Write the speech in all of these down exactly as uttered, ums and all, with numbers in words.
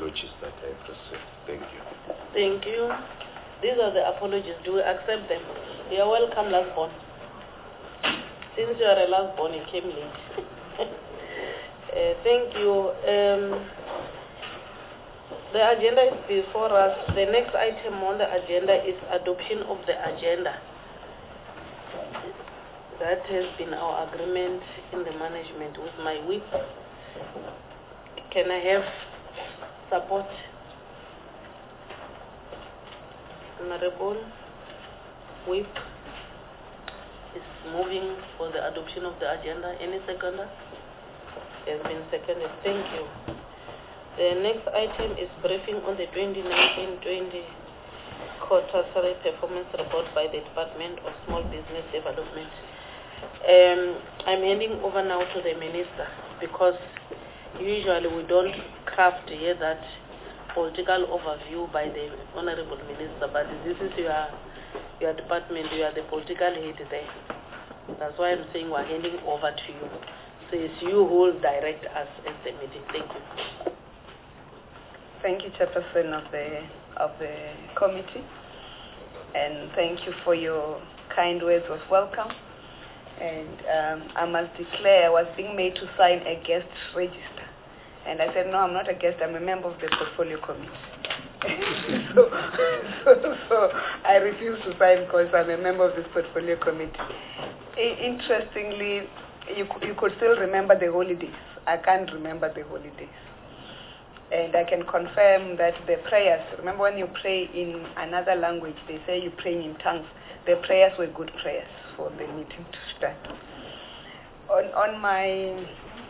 apologies that I've received. Thank you. Thank you. These are the apologies. Do we accept them? You are welcome, last born. Since you are a last born, you came late. uh, thank you. Um, the agenda is before us. The next item on the agenda is adoption of the agenda. That has been our agreement in the management with my whip. Can I have support? Honorable whip is moving for the adoption of the agenda. Any seconder? Has been seconded. Thank you. The next item is briefing on the twenty nineteen twenty quarterly performance report by the Department of Small Business Development. Um, I'm handing over now to the Minister, because usually we don't craft here that political overview by the Honorable Minister, but this is your your department, you are the political head there. That's why I'm saying we're handing over to you. So it's you who will direct us at the meeting. Thank you. Thank you, Chairperson of the of the committee, and thank you for your kind words of welcome. And um, I must declare, I was being made to sign a guest register, and I said, no, I'm not a guest, I'm a member of the portfolio committee. so, so, so I refuse to sign because I'm a member of this portfolio committee. I, interestingly, you, you could still remember the holidays. I can't remember the holidays. And I can confirm that the prayers, remember when you pray in another language, they say you pray in tongues. The prayers were good prayers for the meeting to start. On, on my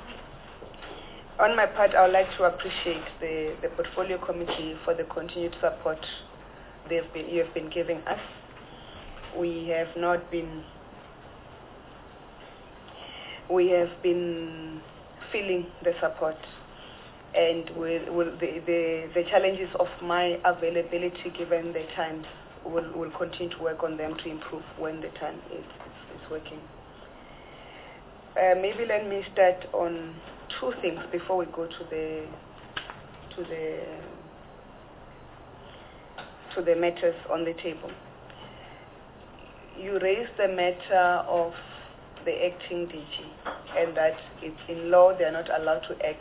on my part, I would like to appreciate the, the portfolio committee for the continued support they've been you have been giving us. We have not been we have been feeling the support, and with, with the, the the challenges of my availability given the times, we'll, we'll continue to work on them to improve when the time is, is, is working. Uh, maybe let me start on two things before we go to the to the to the matters on the table. You raised the matter of the acting D G, and that it's in law they are not allowed to act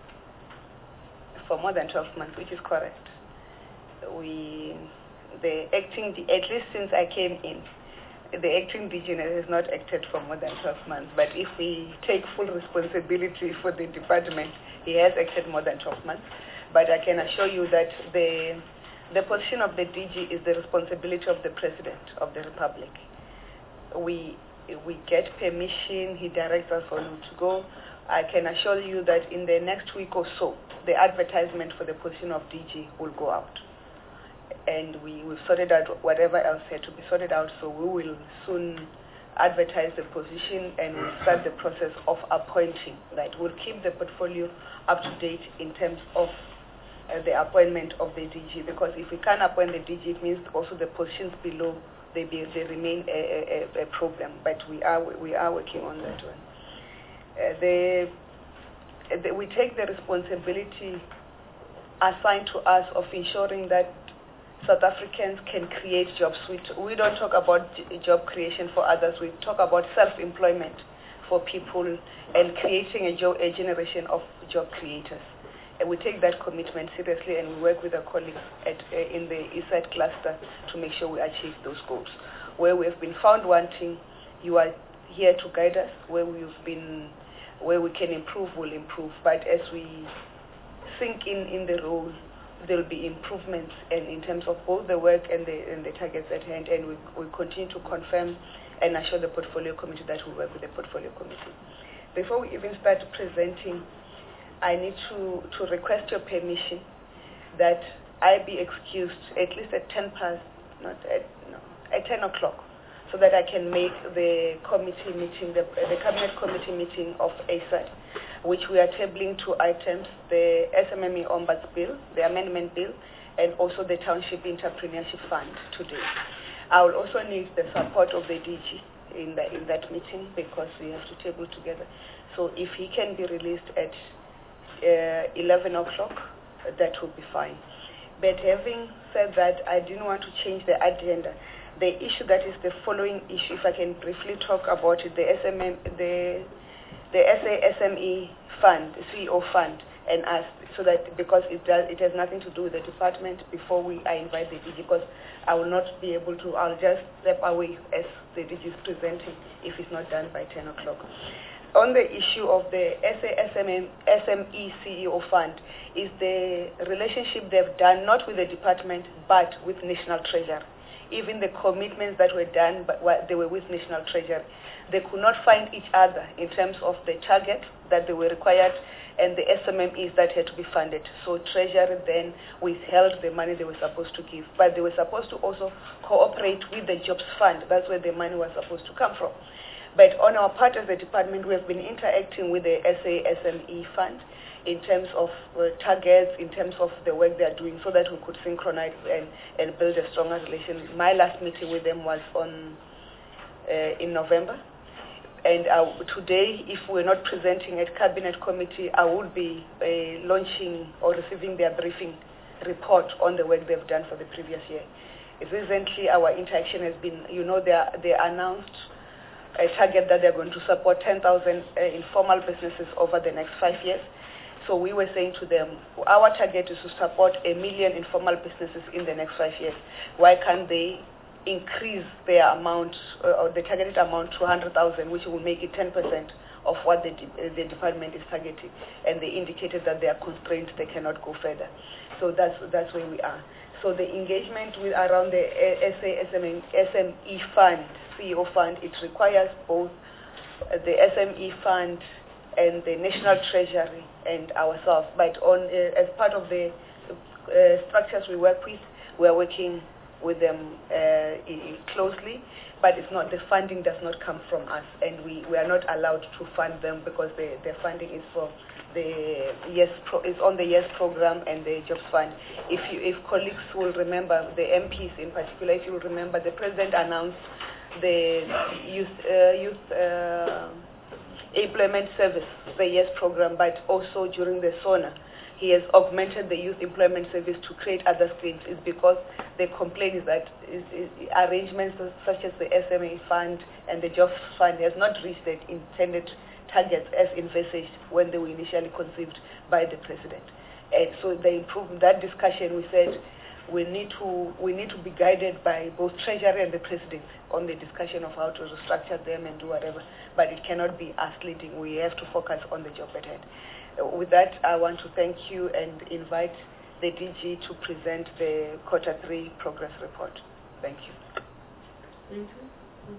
for more than twelve months, which is correct. We, the acting, at least since I came in, the acting D G has not acted for more than twelve months. But if we take full responsibility for the department, he has acted more than twelve months. But I can assure you that the the position of the D G is the responsibility of the President of the Republic. We we get permission, he directs us on to go. I can assure you that in the next week or so, the advertisement for the position of D G will go out. And we will sort it out, whatever else had to be sorted out, so we will soon advertise the position and we'll start the process of appointing. That will keep the portfolio up to date in terms of uh, the appointment of the D G, because if we can't appoint the D G, it means also the positions below, they, be, they remain a, a, a problem, but we are, we are working on that one. Uh, the, the, we take the responsibility assigned to us of ensuring that South Africans can create jobs. We, t- we don't talk about j- job creation for others. We talk about self-employment for people and creating a, jo- a generation of job creators. And we take that commitment seriously, and we work with our colleagues at, uh, in the Eastside cluster to make sure we achieve those goals. Where we have been found wanting, you are here to guide us. Where we've been, where we can improve, we'll improve. But as we sink in in the role, there will be improvements and in terms of both the work and the, and the targets at hand, and we, we continue to confirm and assure the portfolio committee that we work with the portfolio committee. Before we even start presenting, I need to, to request your permission that I be excused at least at ten past, not at, no, at ten o'clock, so that I can make the committee meeting, the, the cabinet committee meeting of A S A D, which we are tabling two items, the S M M E Ombuds Bill, the amendment bill, and also the Township Entrepreneurship Fund today. I will also need the support of the D G in, the, in that meeting, because we have to table together. So if he can be released at uh, eleven o'clock, that will be fine. But having said that, I didn't want to change the agenda. The issue that is the following issue, if I can briefly talk about it, the S M M, the the S A S M E fund, the C E O fund, and us, so that because it does, it has nothing to do with the department. Before we, I invite the D G, because I will not be able to. I'll just step away as the D G is presenting if it's not done by ten o'clock. On the issue of the S A S M E C E O fund, is the relationship they've done not with the department but with National Treasury. Even the commitments that were done, but they were with National Treasury. They could not find each other in terms of the target that they were required and the S M M Es that had to be funded. So Treasury then withheld the money they were supposed to give. But they were supposed to also cooperate with the Jobs Fund. That's where the money was supposed to come from. But on our part as a department, we have been interacting with the S A S M E fund in terms of uh, targets, in terms of the work they are doing, so that we could synchronize and, and build a stronger relation. My last meeting with them was on uh, in November. And uh, today, if we're not presenting at Cabinet Committee, I would be uh, launching or receiving their briefing report on the work they've done for the previous year. Recently, our interaction has been, you know, they, are, they announced a target that they're going to support ten thousand uh, informal businesses over the next five years. So we were saying to them, our target is to support a million informal businesses in the next five years. Why can't they increase their amount, uh, or the targeted amount to one hundred thousand, which will make it ten percent of what the, de- the department is targeting? And they indicated that they are constrained, they cannot go further. So that's, that's where we are. So the engagement with around the S A S M E fund, C E O fund, it requires both the S M E fund and the National Treasury and ourselves. But on uh, as part of the uh, structures we work with, we are working with them uh, closely, but it's not, the funding does not come from us, and we, we are not allowed to fund them because the, the funding is for the YES pro, is on the YES program and the Jobs Fund. If you, if colleagues will remember, the M Ps in particular, if you will remember, the President announced the youth uh, youth uh, employment service, the YES program, but also during the SONA, he has augmented the youth employment service to create other streams. It's because the complaint is that is, is arrangements such as the S M E fund and the Jobs Fund has not reached the intended targets as envisaged when they were initially conceived by the President. And so they improved that discussion. We said we need to we need to be guided by both Treasury and the President on the discussion of how to restructure them and do whatever. But it cannot be us leading. We have to focus on the job at hand. With that, I want to thank you and invite the D G to present the quarter three progress report. Thank you. Thank you.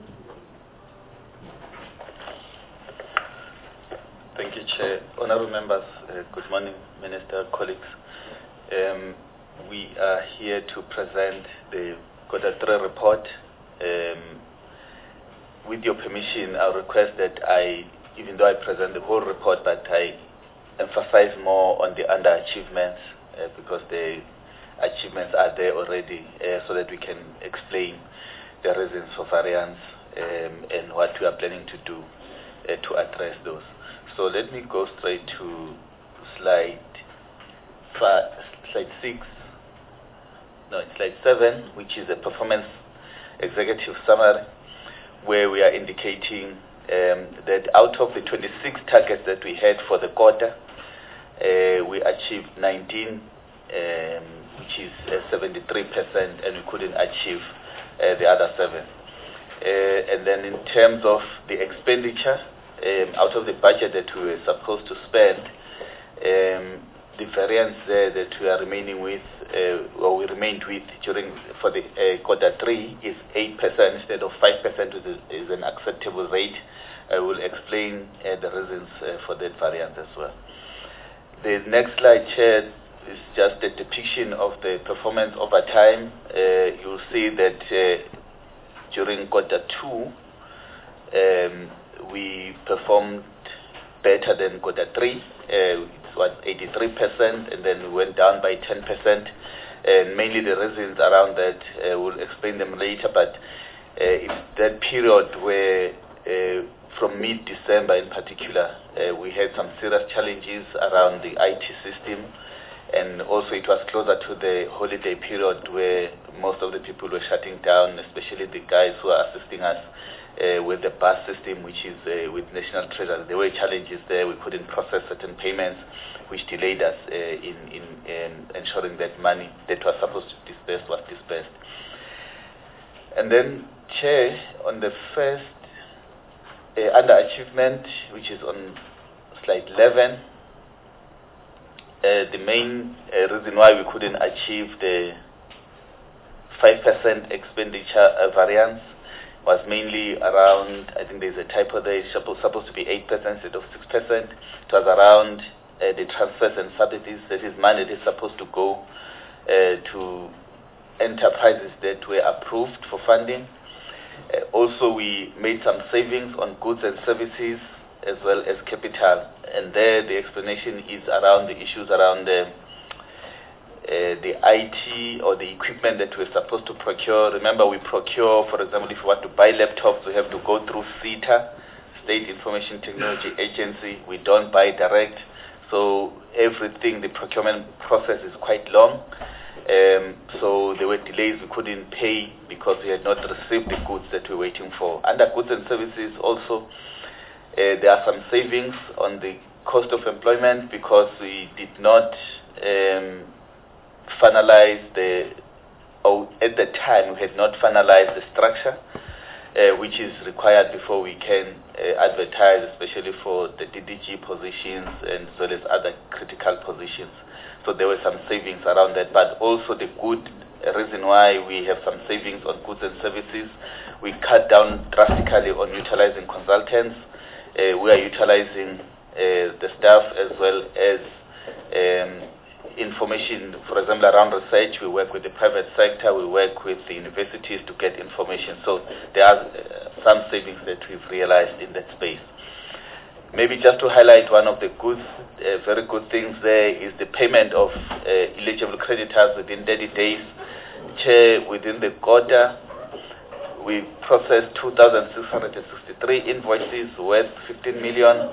Thank you, Chair. Honourable members, uh, good morning, Minister, colleagues. Um, we are here to present the quarter three report. Um, with your permission, I'll request that I, even though I present the whole report, but I emphasize more on the underachievements uh, because the achievements are there already, uh, so that we can explain the reasons for variance um, and what we are planning to do uh, to address those. So let me go straight to slide five, slide six, no, it's slide seven, which is a performance executive summary, where we are indicating um, that out of the twenty-six targets that we had for the quarter, uh, we achieved nineteen, um, which is uh, seventy-three percent, and we couldn't achieve uh, the other seven. Uh, and then in terms of the expenditure, Um, out of the budget that we were supposed to spend, um, the variance there that we are remaining with, uh, or we remained with during for the uh, quarter three, is eight percent instead of five percent, which is, is an acceptable rate. I will explain uh, the reasons uh, for that variance as well. The next slide, Chair, is just a depiction of the performance over time. Uh, you'll see that uh, during quarter two, um, we performed better than quarter three. Uh, it was eighty-three percent, and then we went down by ten percent. And mainly the reasons around that, uh, we'll explain them later, but uh, it's that period where uh, from mid-December in particular, uh, we had some serious challenges around the I T system, And also it was closer to the holiday period where most of the people were shutting down, especially the guys who are assisting us uh, with the bus system, which is uh, with National Treasury. There were challenges there. We couldn't process certain payments, which delayed us uh, in, in, in ensuring that money that was supposed to be dispersed was dispersed. And then, Chair, on the first uh, underachievement, which is on slide eleven, Uh, the main uh, reason why we couldn't achieve the five percent expenditure uh, variance was mainly around, I think there's a typo there, it's supposed, supposed to be eight percent instead of six percent. It was around uh, the transfers and subsidies, that is money that is supposed to go uh, to enterprises that were approved for funding. Uh, also, we made some savings on goods and services as well as capital, and there the explanation is around the issues around the, uh, the I T or the equipment that we're supposed to procure. Remember, we procure, for example, if we want to buy laptops, we have to go through SITA, State Information Technology Agency. We don't buy direct, so everything, the procurement process is quite long. Um, so there were delays, we couldn't pay because we had not received the goods that we were waiting for. Under goods and services also, Uh, there are some savings on the cost of employment because we did not um, finalize the, or at the time we had not finalized the structure, uh, which is required before we can uh, advertise, especially for the D D G positions and as well as other critical positions. So there were some savings around that, but also the good reason why we have some savings on goods and services, we cut down drastically on utilizing consultants. Uh, we are utilizing uh, the staff as well as um, information, for example, around research. We work with the private sector, we work with the universities to get information. So there are uh, some savings that we've realized in that space. Maybe just to highlight one of the good, uh, very good things there is the payment of uh, eligible creditors within thirty days. Chair, within the quarter, we processed two thousand six hundred sixty-three invoices worth fifteen million.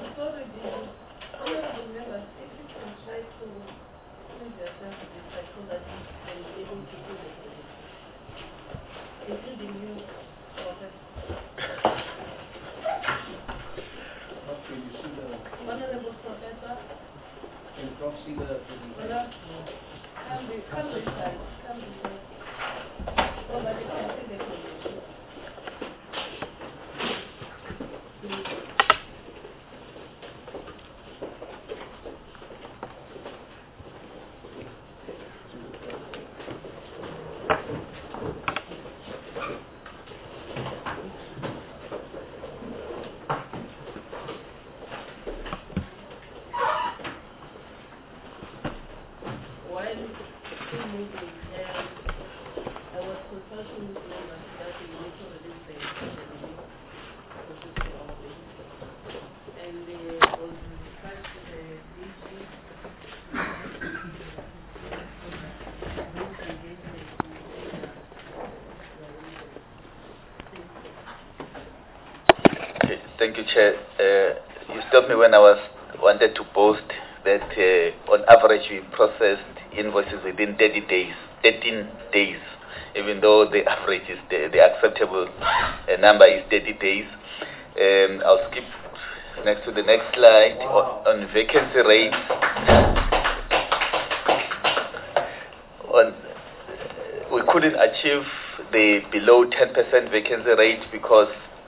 Thank you, Chair. Uh, you stopped me when I was wanted to boast that uh, on average we processed invoices within thirty days, thirteen days, even though the average is the, the acceptable uh, number is thirty days. Um, I'll skip next to the next slide. Wow. on, on vacancy rates. on, we couldn't achieve the below ten percent vacancy rate because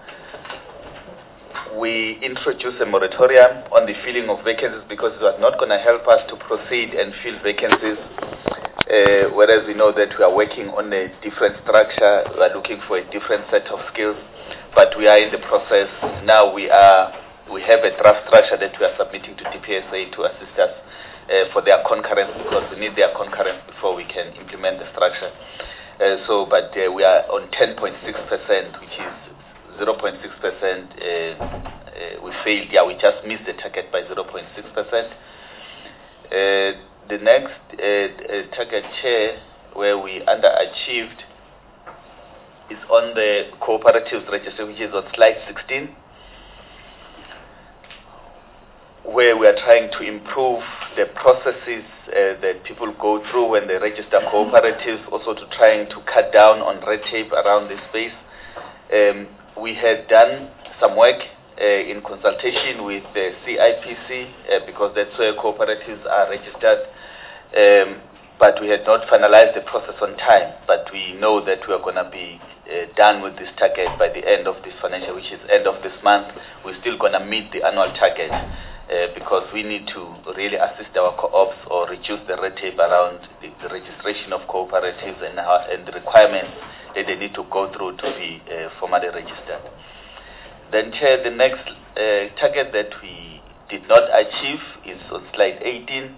we introduced a moratorium on the filling of vacancies because it was not going to help us to proceed and fill vacancies, uh, whereas we know that we are working on a different structure, we are looking for a different set of skills, but we are in the process. Now we are, we have a draft structure that we are submitting to D P S A to assist us uh, for their concurrence, because we need their concurrence before we can implement the structure. Uh, so, but uh, we are on ten point six percent, which is zero point six percent. Uh, uh, we failed. Yeah, we just missed the target by zero point six percent. Uh, the next uh, uh, target, Chair, where we underachieved is on the cooperatives register, which is on slide sixteen. where we are trying to improve the processes uh, that people go through when they register cooperatives, also to trying to cut down on red tape around this space. Um, we had done some work uh, in consultation with the C I P C uh, because that's where cooperatives are registered, um, but we had not finalized the process on time. But we know that we are going to be uh, done with this target by the end of this financial, which is end of this month. We're still going to meet the annual target. Uh, because we need to really assist our co-ops or reduce the red tape around the, the registration of cooperatives and, how, and the requirements that they need to go through to be uh, formally registered. Then, Chair, the next uh, target that we did not achieve is on slide eighteen.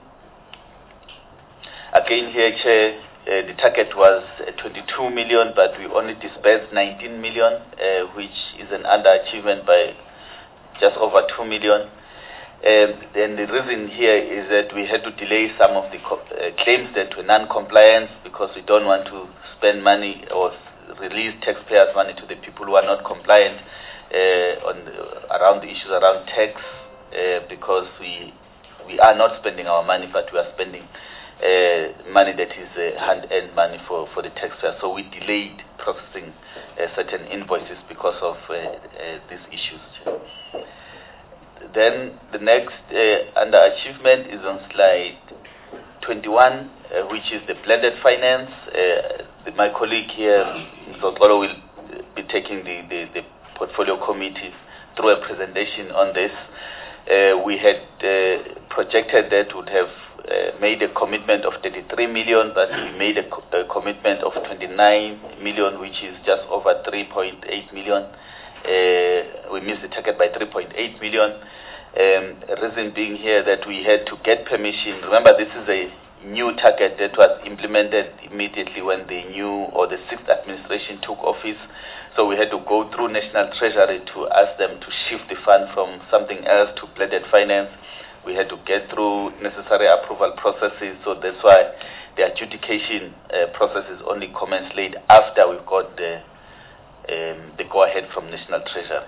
Again here, Chair, uh, the target was uh, twenty-two million, but we only disbursed nineteen million, uh, which is an underachievement by just over two million. Um, and the reason here is that we had to delay some of the co uh, claims that were non-compliant because we don't want to spend money or release taxpayers' money to the people who are not compliant uh, on the, around the issues around tax uh, because we we are not spending our money, but we are spending uh, money that is uh, hand-earned money for, for the taxpayers. So we delayed processing uh, certain invoices because of uh, uh, these issues. Then the next uh, underachievement is on slide twenty-one, uh, which is the blended finance. Uh, the, my colleague here, Zokolo, will be taking the, the, the portfolio committee through a presentation on this. Uh, we had uh, projected that would have uh, made a commitment of thirty-three million, but we made a, co a commitment of twenty-nine million, which is just over three point eight million. Uh, we missed the target by three point eight million. Um, reason being here that we had to get permission. Remember, this is a new target that was implemented immediately when the new or the sixth administration took office. So we had to go through National Treasury to ask them to shift the fund from something else to blended finance. We had to get through necessary approval processes. So that's why the adjudication uh, process is only commenced late after we got the Um, the go-ahead from National Treasury.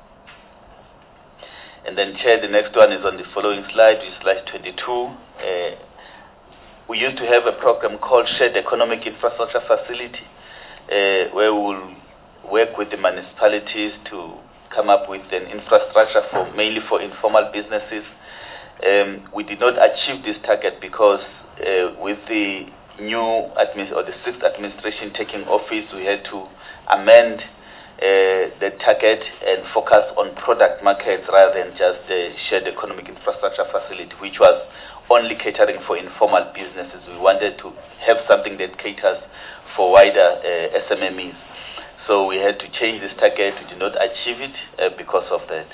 And then, Chair, the next one is on the following slide, which is slide twenty-two. Uh, we used to have a program called Shared Economic Infrastructure Facility, uh, where we will work with the municipalities to come up with an infrastructure for mainly for informal businesses. Um, we did not achieve this target because uh, with the new admin or the sixth administration taking office, we had to amend uh, the target and focus on product markets rather than just the shared economic infrastructure facility, which was only catering for informal businesses. We wanted to have something that caters for wider uh, S M M Es. So we had to change this target. We did not achieve it uh, because of that.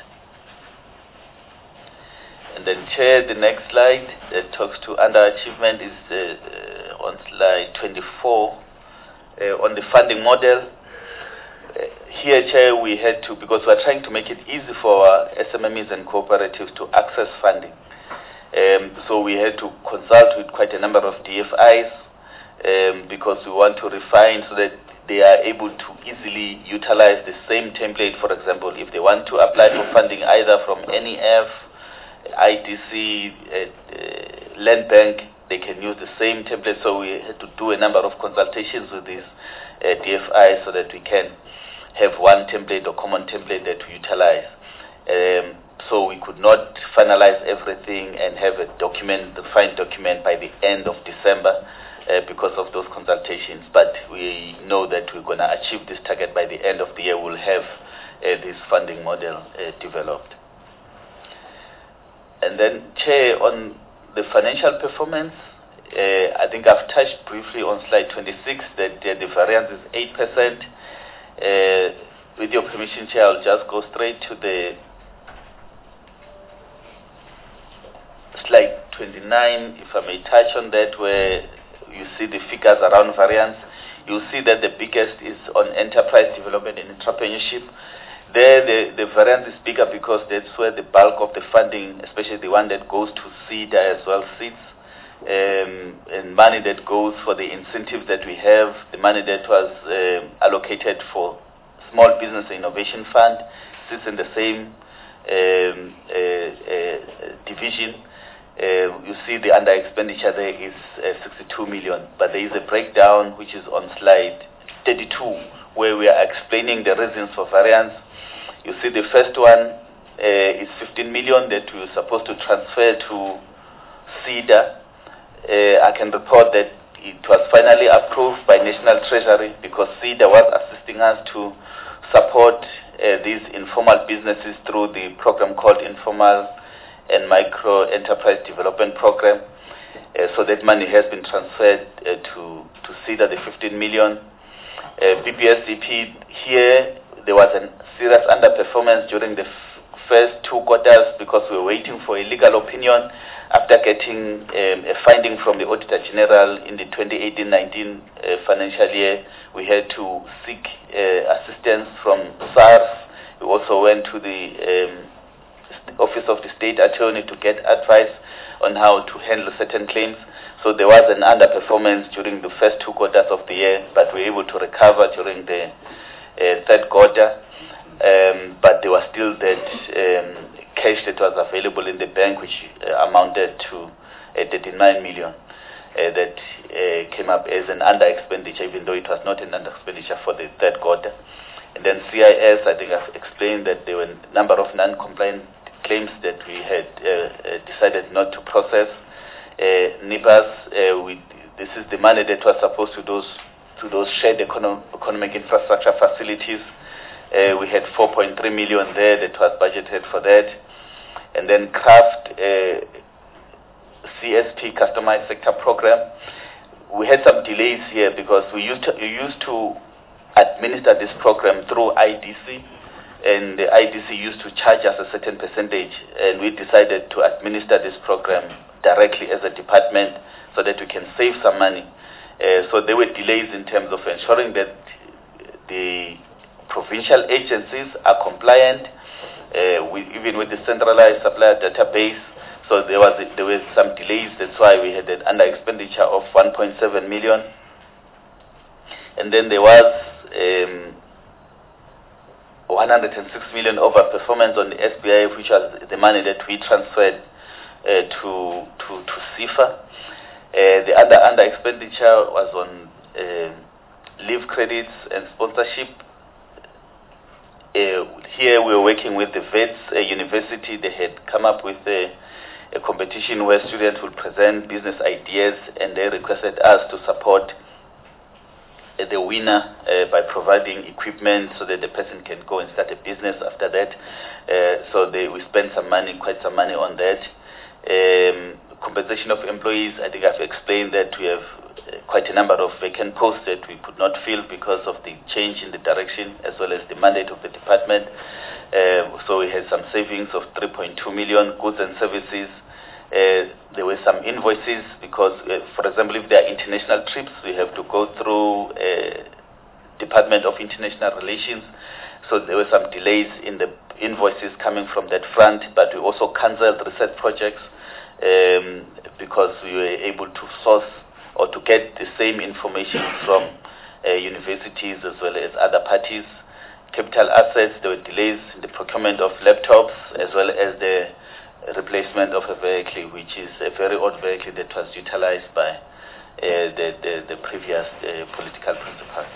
And then, Chair, the next slide that talks to underachievement is uh, uh, on slide twenty-four uh, on the funding model. Uh, here, Chair, we had to, because we are trying to make it easy for our S M M Es and cooperatives to access funding. Um, so we had to consult with quite a number of D F Is um, because we want to refine so that they are able to easily utilize the same template. For example, if they want to apply for funding either from N E F, I D C, uh, uh, Land Bank, they can use the same template. So we had to do a number of consultations with these uh, D F Is so that we can have one template or common template that we utilize. Um, so we could not finalize everything and have a document, the defined document by the end of December uh, because of those consultations. But we know that we're going to achieve this target by the end of the year. We'll have uh, this funding model uh, developed. And then, Chair, on the financial performance, uh, I think I've touched briefly on slide twenty-six that uh, the variance is eight percent. Uh, with your permission, Chair, I'll just go straight to the slide twenty-nine, if I may touch on that, where you see the figures around variance. You'll see that the biggest is on enterprise development and entrepreneurship. There, the, the variance is bigger because that's where the bulk of the funding, especially the one that goes to SEDA as well, sits, um, and money that goes for the incentives that we have, the money that was um, allocated for Small Business Innovation Fund sits in the same um, uh, uh, division, uh, you see the under expenditure there is uh, sixty-two million, but there is a breakdown which is on slide thirty-two, where we are explaining the reasons for variance. You see the first one uh, is fifteen million that we were supposed to transfer to SEDA. Uh, I can report that it was finally approved by National Treasury because SEDA was assisting us to support uh, these informal businesses through the program called Informal and Micro Enterprise Development Program. Uh, so that money has been transferred uh, to, to SEDA, the fifteen million. Uh, B P S D P, here there was a serious underperformance during the f first two quarters because we were waiting for a legal opinion. After getting um, a finding from the Auditor General in the twenty eighteen nineteen uh, financial year, we had to seek uh, assistance from SARS. We also went to the um, Office of the State Attorney to get advice on how to handle certain claims. So there was an underperformance during the first two quarters of the year, but we were able to recover during the uh, third quarter. Um, but there was still that um, cash that was available in the bank, which uh, amounted to uh, thirty-nine million, uh, that uh, came up as an under expenditure, even though it was not an under expenditure for the third quarter. And then C I S, I think I've explained that there were a number of non-compliant claims that we had uh, uh, decided not to process. Uh, N I B A S, uh, we, this is the money that was supposed to those to those shared econo economic infrastructure facilities. Uh, we had four point three million there that was budgeted for that. And then CRAFT, uh, C S P, Customized Sector Program. We had some delays here because we used to, we used to administer this program through I D C, and the I D C used to charge us a certain percentage, and we decided to administer this program directly as a department so that we can save some money. Uh, so there were delays in terms of ensuring that the provincial agencies are compliant, uh, with, even with the centralized supplier database. So there was a, there were some delays. That's why we had an under expenditure of one point seven million. And then there was um, one hundred six million over performance on the S B I, which was the money that we transferred uh, to to to SIFA. Uh, the other under expenditure was on uh, leave credits and sponsorship. Uh, here we were working with the Wits uh, University. They had come up with a, a competition where students would present business ideas, and they requested us to support uh, the winner uh, by providing equipment so that the person can go and start a business after that. Uh, so they, we spent some money, quite some money on that. Um, compensation of employees, I think I've explained that we have quite a number of vacant posts that we could not fill because of the change in the direction as well as the mandate of the department. Uh, so we had some savings of three point two million. Goods and services. Uh, there were some invoices because, uh, for example, if there are international trips, we have to go through uh, Department of International Relations. So there were some delays in the invoices coming from that front, but we also cancelled research projects um, because we were able to source or to get the same information from uh, universities as well as other parties. Capital assets, there were delays in the procurement of laptops as well as the replacement of a vehicle, which is a very old vehicle that was utilized by uh, the, the, the previous uh, political principals.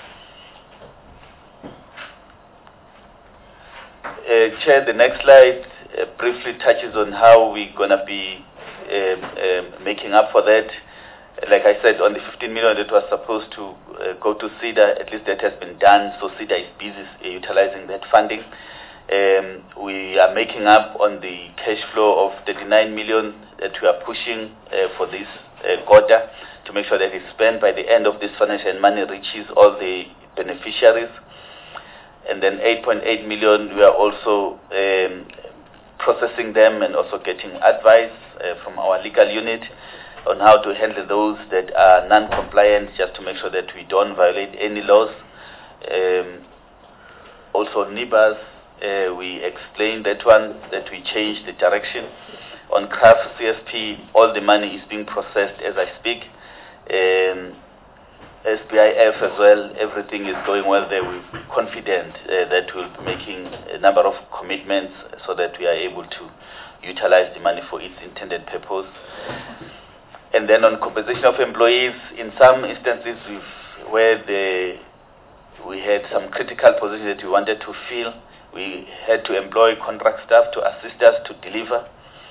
Uh, Chair, the next slide uh, briefly touches on how we're going to be um, um, making up for that. Like I said, on the fifteen million that was supposed to uh, go to SEDA, at least that has been done, so SEDA is busy uh, utilizing that funding. Um, we are making up on the cash flow of thirty-nine million that we are pushing uh, for this uh, quarter to make sure that it's spent by the end of this financial and money reaches all the beneficiaries. And then eight point eight million, we are also um, processing them and also getting advice uh, from our legal unit on how to handle those that are non-compliant, just to make sure that we don't violate any laws. Um, also, N I B A S, uh, we explained that one, that we changed the direction. On CRAFT C S P, all the money is being processed as I speak. Um, S B I F as well, everything is going well there. We're confident uh, that we'll be making a number of commitments so that we are able to utilize the money for its intended purpose. And then on compensation of employees, in some instances we've, where the, we had some critical positions that we wanted to fill, we had to employ contract staff to assist us to deliver.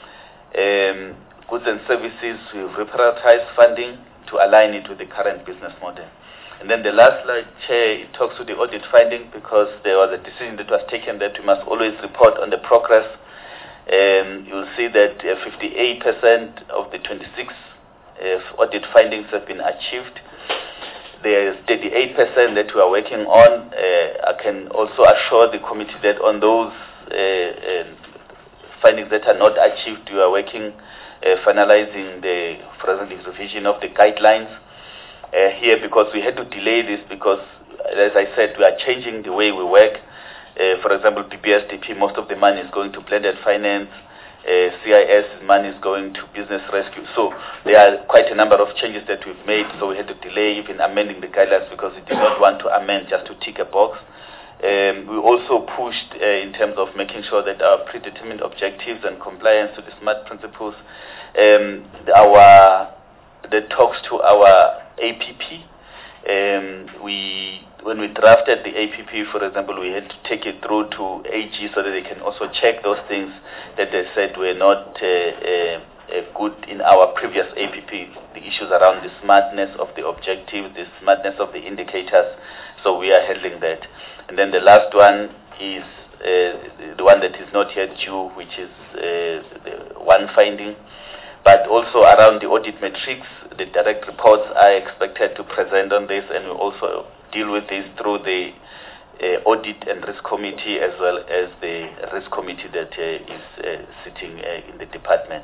Um, goods and services, we've reprioritized funding to align it with the current business model. And then the last slide, Chair, it talks to the audit finding because there was a decision that was taken that we must always report on the progress. Um, you'll see that uh, fifty-eight percent of the twenty-six uh, audit findings have been achieved. There is thirty-eight percent that we are working on. Uh, I can also assure the committee that on those uh, uh, findings that are not achieved, we are working Uh, finalizing the forensic revision of the guidelines uh, here because we had to delay this because, as I said, we are changing the way we work. Uh, for example, P B S D P, most of the money is going to blended finance. Uh, C I S money is going to business rescue. So there are quite a number of changes that we've made, so we had to delay even amending the guidelines because we did not want to amend just to tick a box. Um, we also pushed uh, in terms of making sure that our predetermined objectives and compliance to the SMART principles, um, our the talks to our A P P. Um, we when we drafted the A P P, for example, we had to take it through to A G so that they can also check those things that they said were not uh, uh, uh, good in our previous A P P. The issues around the smartness of the objectives, the smartness of the indicators. So we are handling that. And then the last one is uh, the one that is not yet due, which is uh, the one finding. But also around the audit metrics, the direct reports are expected to present on this, and we also deal with this through the uh, audit and risk committee as well as the risk committee that uh, is uh, sitting uh, in the department.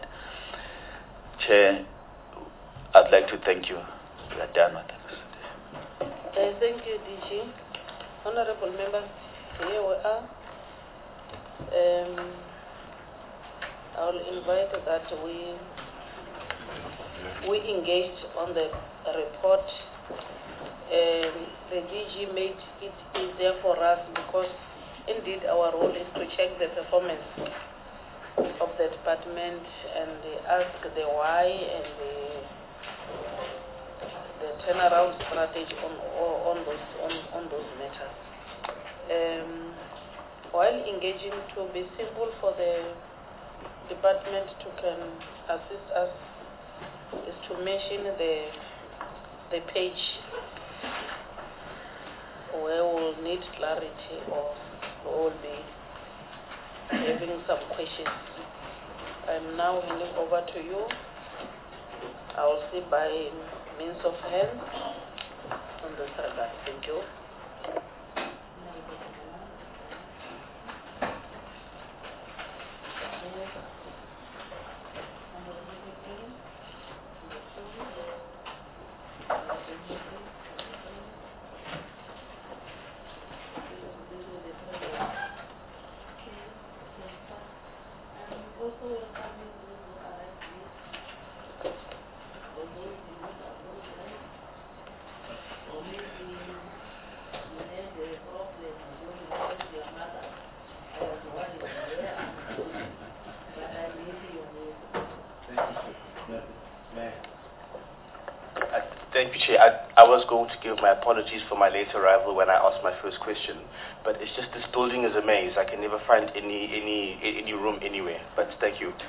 Chair, I'd like to thank you. We are done with that. Uh, thank you, D G. Honorable members, here we are. Um, I will invite that we we engaged on the report. Um, the D G made it easier for us because indeed our role is to check the performance of the department and ask the why and the the turnaround strategy on on those on, on those matters. Um, while engaging, to be simple for the department to can assist us is to mention the the page where we'll need clarity or we'll be having some questions. I'm now handing over to you. I will see by means of hand on this regard. Thank you. Thank you, Chair. I, I was going to give my apologies for my late arrival when I asked my first question, but it's just this building is a maze. I can never find any any any room anywhere. But thank you.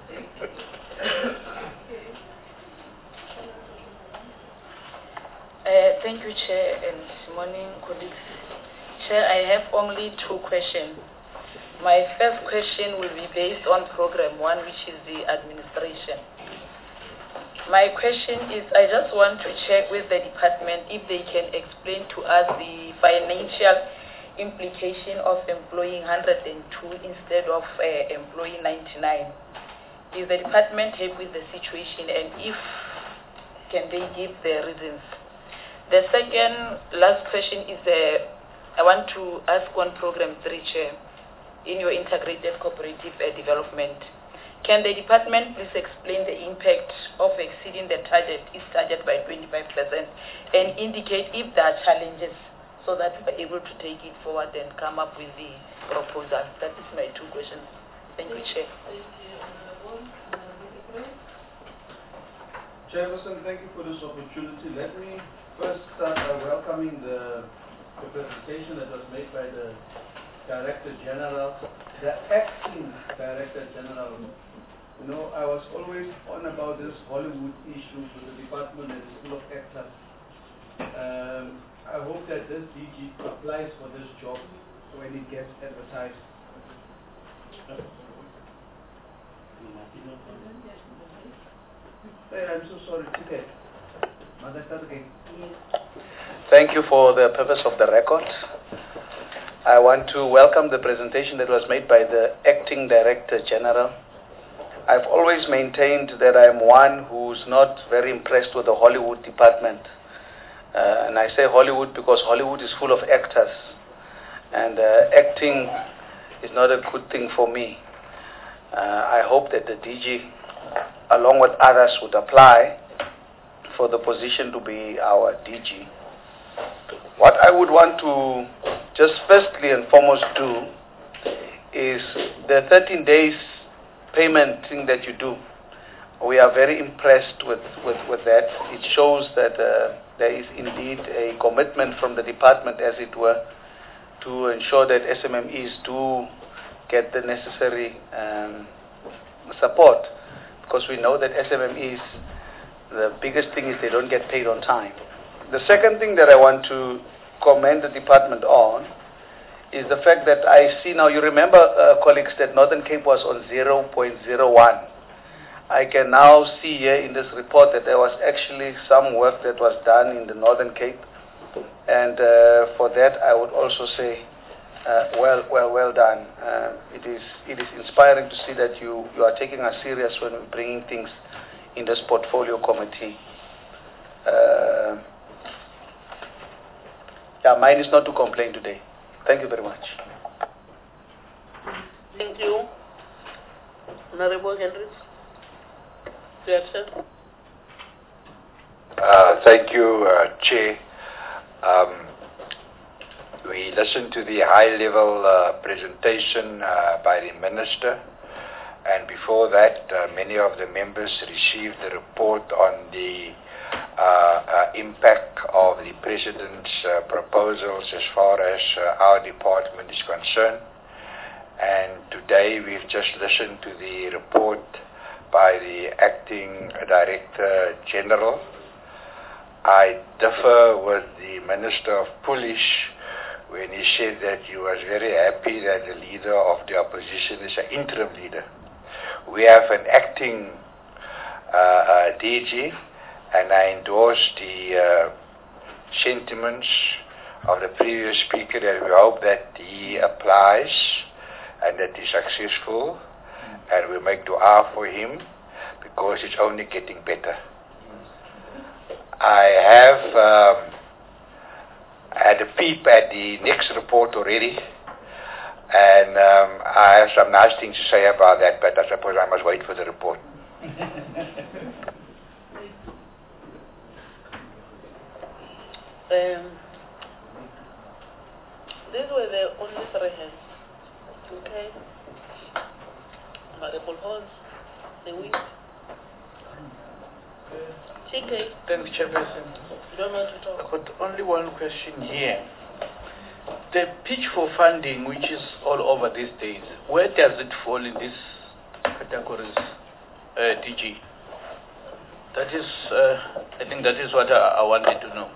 Uh, thank you, Chair, and morning, colleagues. Chair, I have only two questions. My first question will be based on program one, which is the administration. My question is, I just want to check with the department if they can explain to us the financial implication of employing one hundred two instead of uh, employing ninety-nine. Is the department happy with the situation, and if can they give the reasons? The second last question is, uh, I want to ask on program three, Chair, in your integrated cooperative uh, development. Can the department please explain the impact of exceeding the target, its target by twenty-five percent, and indicate if there are challenges so that we are able to take it forward and come up with the proposal? That is my two questions. Thank you, Chair. Chairperson, thank you for this opportunity. Let me first start by welcoming the, the presentation that was made by the Director General, the acting Director General. You know, I was always on about this Hollywood issue with the department that is full of actors. Um, I hope that this D G applies for this job when it gets advertised. Hey, I'm so sorry. Okay. Thank you for the purpose of the record. I want to welcome the presentation that was made by the Acting Director General. I've always maintained that I'm one who's not very impressed with the Hollywood department. Uh, and I say Hollywood because Hollywood is full of actors. And uh, acting is not a good thing for me. Uh, I hope that the D G, along with others, would apply for the position to be our D G. What I would want to just firstly and foremost do is the thirteen days payment thing that you do. We are very impressed with, with, with that. It shows that uh, there is indeed a commitment from the department, as it were, to ensure that S M M Es do get the necessary um, support. Because we know that S M M Es, the biggest thing is they don't get paid on time. The second thing that I want to commend the department on is the fact that I see now, you remember, uh, colleagues, that Northern Cape was on zero point zero one. I can now see here in this report that there was actually some work that was done in the Northern Cape. And uh, for that, I would also say, uh, well, well, well done. Uh, it is, it is inspiring to see that you, you are taking us serious when we're bringing things in this portfolio committee. Uh, yeah, mine is not to complain today. Thank you very much. Thank you. Honorable Hendricks. Do you accept? Uh, thank you, uh, Chair. Um, we listened to the high-level uh, presentation uh, by the Minister, and before that, uh, many of the members received the report on the uh, uh, impact of the President's uh, proposals as far as uh, our department is concerned. And today we've just listened to the report by the Acting Director General. I differ with the Minister of Police when he said that he was very happy that the leader of the opposition is an interim leader. We have an acting uh, uh, D G, and I endorse the uh, sentiments of the previous speaker that we hope that he applies and that he's successful, and we make dua for him because it's only getting better. I have um, had a peep at the next report already, and um, I have some nice things to say about that, but I suppose I must wait for the report. Um, these were the only three hands. Okay. Honorable Halls, the week. T K. Thanks, Chairperson. You don't want to talk. I've got only one question here. The pitch for funding, which is all over these days, where does it fall in these categories, uh, D G? That is, uh, I think that is what I, I wanted to know.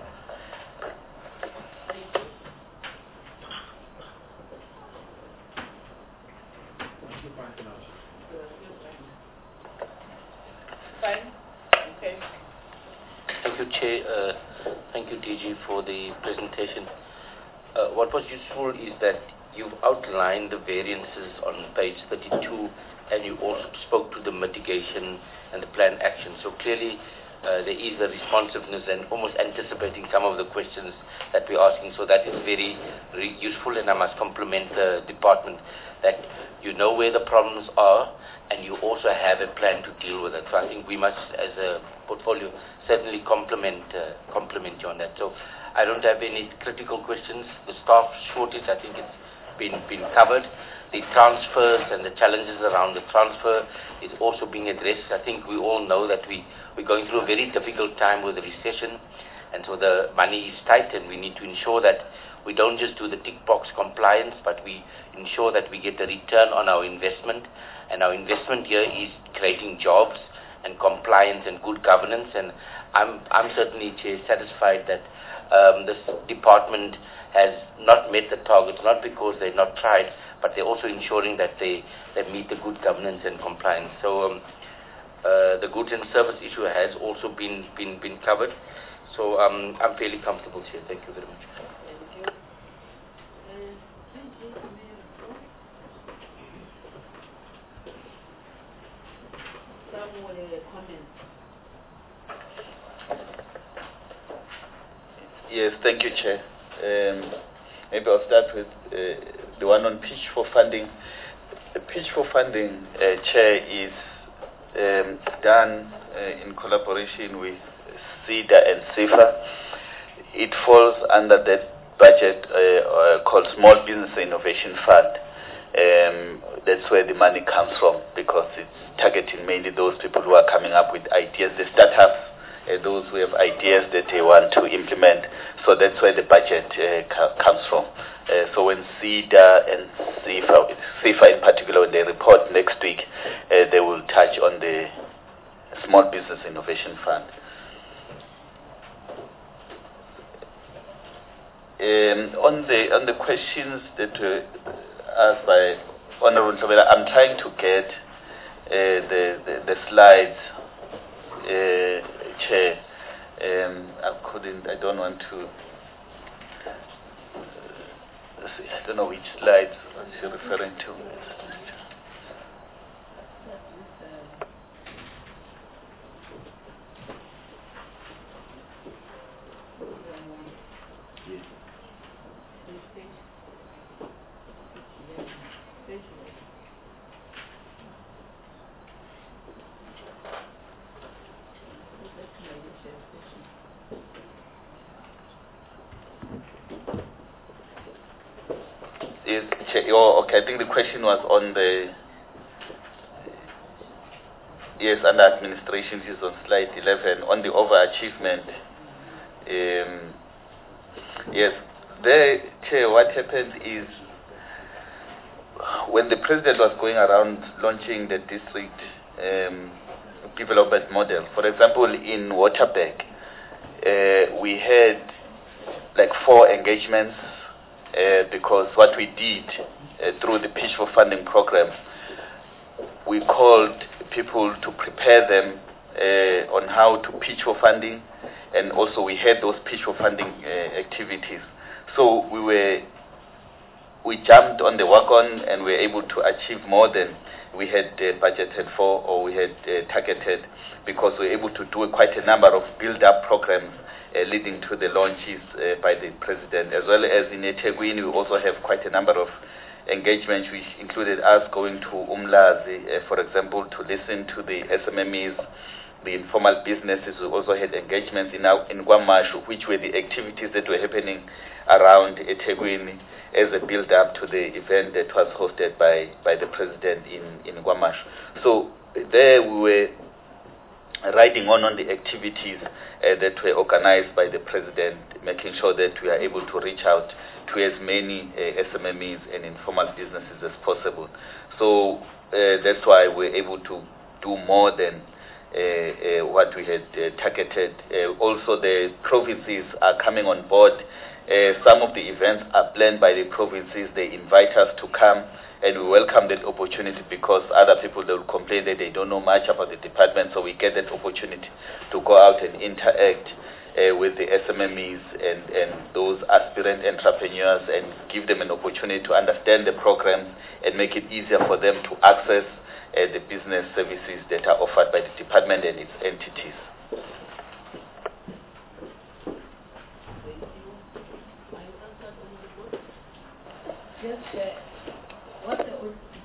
Fine. Okay. Thank you, Chair. Uh, thank you, D G, for the presentation. Uh, what was useful is that you've outlined the variances on page thirty-two, and you also spoke to the mitigation and the plan action. So clearly, uh, there is a responsiveness and almost anticipating some of the questions that we're asking. So that is very, very useful, and I must compliment the department that you know where the problems are and you also have a plan to deal with it. So I think we must, as a portfolio, certainly compliment, uh, compliment you on that. So I don't have any critical questions. The staff shortage, I think it's been, been covered. The transfers and the challenges around the transfer is also being addressed. I think we all know that we, we're going through a very difficult time with the recession, and so the money is tight, and we need to ensure that we don't just do the tick box compliance, but we ensure that we get a return on our investment. And our investment here is creating jobs and compliance and good governance. And I'm, I'm certainly, Chair, satisfied that um, this department has not met the targets, not because they've not tried, but they're also ensuring that they, they meet the good governance and compliance. So um, uh, the goods and service issue has also been, been, been covered. So um, I'm fairly comfortable here. Thank you very much. Yes, thank you, Chair. Um, maybe I'll start with uh, the one on pitch for funding. The pitch for funding, uh, Chair, is um, done uh, in collaboration with SEDA and SEFA. It falls under that budget uh, uh, called Small Business Innovation Fund. Um, that's where the money comes from, because it's targeting mainly those people who are coming up with ideas, the startups, uh, those who have ideas that they want to implement. So that's where the budget uh, co- comes from. Uh, so when SEDA and SEFA, SEFA in particular, when they report next week, uh, they will touch on the Small Business Innovation Fund. Um, on the on the questions that were asked by Honorable Ntobela, I'm trying to get uh, the, the the slides, uh, Chair. Um, I couldn't. I don't want to. Uh, see, I don't know which slides you're referring to. Is, oh, okay, I think the question was on the, yes, under administration, is on slide eleven, on the overachievement. Um, yes, there, Chair, what happened is, when the President was going around launching the district um, development model, for example, in Waterberg, uh, we had like four engagements. Uh, because what we did uh, through the Pitch for Funding program, we called people to prepare them uh, on how to pitch for funding, and also we had those pitch for funding uh, activities. So we were, we jumped on the wagon and we were able to achieve more than we had uh, budgeted for, or we had uh, targeted, because we were able to do quite a number of build-up programs Uh, leading to the launches uh, by the President, as well as in eThekwini. We also have quite a number of engagements, which included us going to Umlazi, uh, for example, to listen to the S M M Es, the informal businesses. We also had engagements in, our, in KwaMashu, which were the activities that were happening around eThekwini as a build-up to the event that was hosted by, by the President in, in KwaMashu. So there we were riding on on the activities uh, that were organized by the President, making sure that we are able to reach out to as many uh, S M M Es and informal businesses as possible. So uh, that's why we're able to do more than uh, uh, what we had uh, targeted. Uh, also, the provinces are coming on board. Uh, some of the events are planned by the provinces. They invite us to come, and we welcome that opportunity, because other people, they will complain that they don't know much about the department, so we get that opportunity to go out and interact uh, with the S M M Es and, and those aspirant entrepreneurs, and give them an opportunity to understand the programs and make it easier for them to access uh, the business services that are offered by the department and its entities. Chair, what the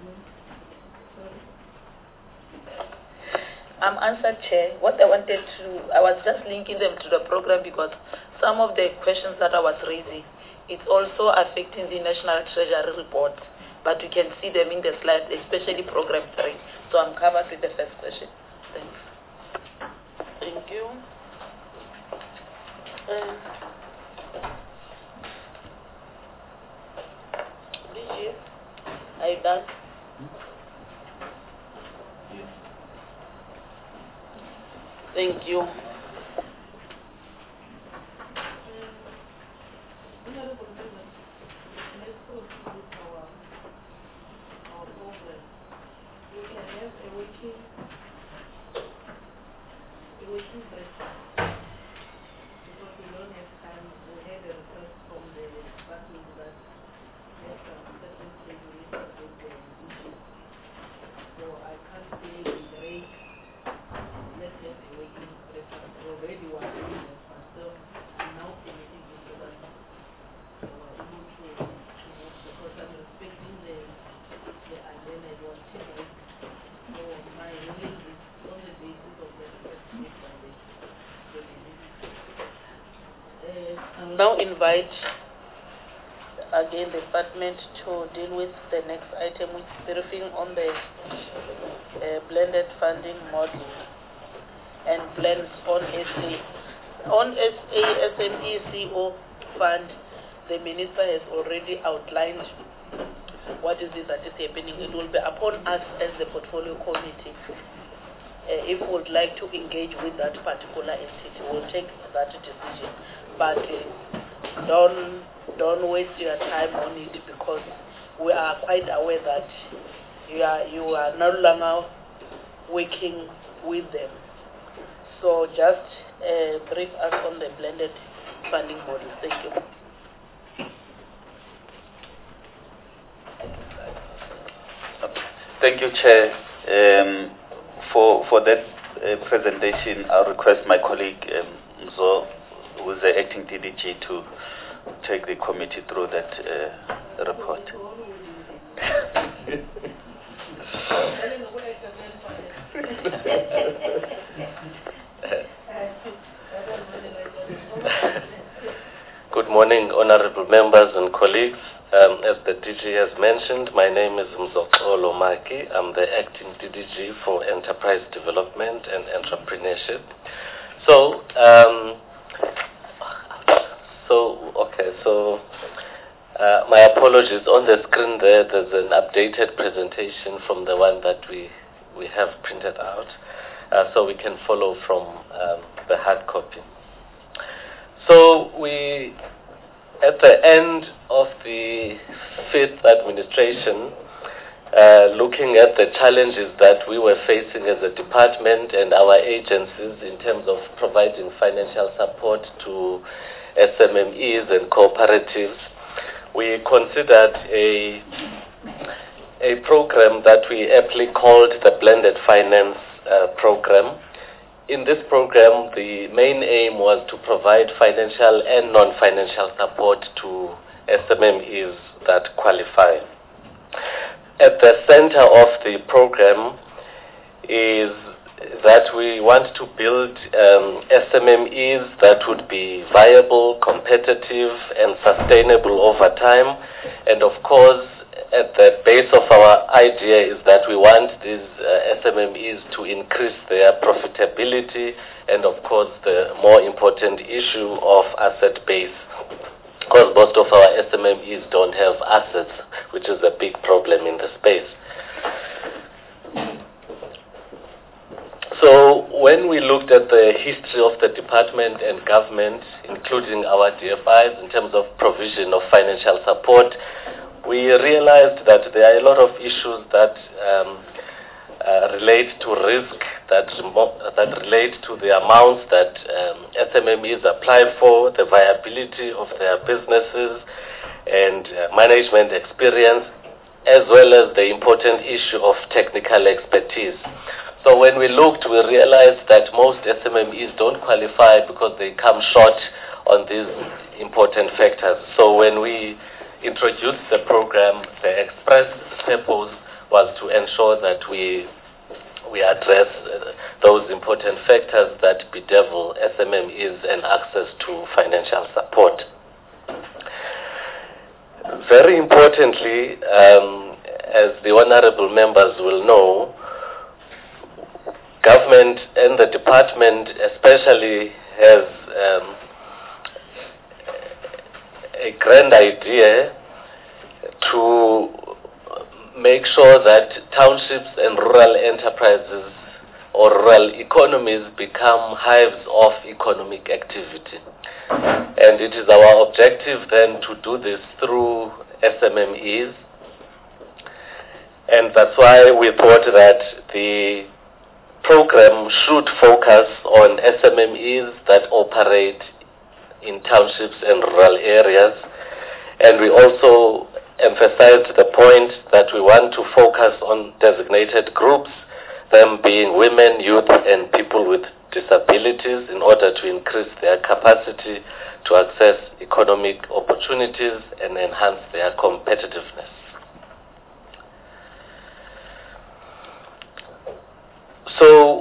I'm answered, Chair. What I wanted to, I was just linking them to the program because some of the questions that I was raising, it's also affecting the National Treasury report, but you can see them in the slides, especially program three. So I'm covered with the first question. Thanks. Thank you. Uh, D G, are you done? Thank you. Now invite again the department to deal with the next item, which is briefing on the uh, blended funding model and plans on S A. On S A S M E C O fund, the minister has already outlined what is it that is happening. It will be upon us as the portfolio committee. Uh, if we would like to engage with that particular entity, we'll take that decision. But uh, don't don't waste your time on it, because we are quite aware that you are you are no longer working with them. So just uh, brief us on the blended funding model. Thank you. Thank you, Chair. Um, for for that uh, presentation, I'll request my colleague um, Mzo, who is the acting D D G, to take the committee through that uh, report. Good morning, honorable members and colleagues. Um, as the D G has mentioned, my name is Mzoxolo Maki. I'm the acting D D G for Enterprise Development and Entrepreneurship. So, um, so okay, so uh, my apologies. On the screen there, there's an updated presentation from the one that we we have printed out, uh, so we can follow from um, the hard copy. So we, at the end of the fifth administration, uh, looking at the challenges that we were facing as a department and our agencies in terms of providing financial support to S M M Es and cooperatives, we considered a, a program that we aptly called the Blended Finance uh, Program. In this program, the main aim was to provide financial and non-financial support to S M M Es that qualify. At the center of the program is that we want to build um, S M M Es that would be viable, competitive, and sustainable over time. And of course, at the base of our idea is that we want these uh, S M M Es to increase their profitability, and of course the more important issue of asset base, because most of our S M M Es don't have assets, which is a big problem in the space. So when we looked at the history of the department and government, including our D F Is in terms of provision of financial support, we realized that there are a lot of issues that um, uh, relate to risk, that, that relate to the amounts that um, S M M Es apply for, the viability of their businesses, and uh, management experience, as well as the important issue of technical expertise. So when we looked, we realized that most S M M Es don't qualify because they come short on these important factors. So when we introduced the program, the express purpose was to ensure that we we address uh, those important factors that bedevil S M M Es and access to financial support. Very importantly, um, as the honorable members will know, government and the department especially has um, a grand idea to make sure that townships and rural enterprises or rural economies become hives of economic activity. And it is our objective then to do this through S M M Es. And that's why we thought that the program should focus on S M M Es that operate in townships and rural areas. And we also emphasized the point that we want to focus on designated groups, them being women, youth, and people with disabilities, in order to increase their capacity to access economic opportunities and enhance their competitiveness. So,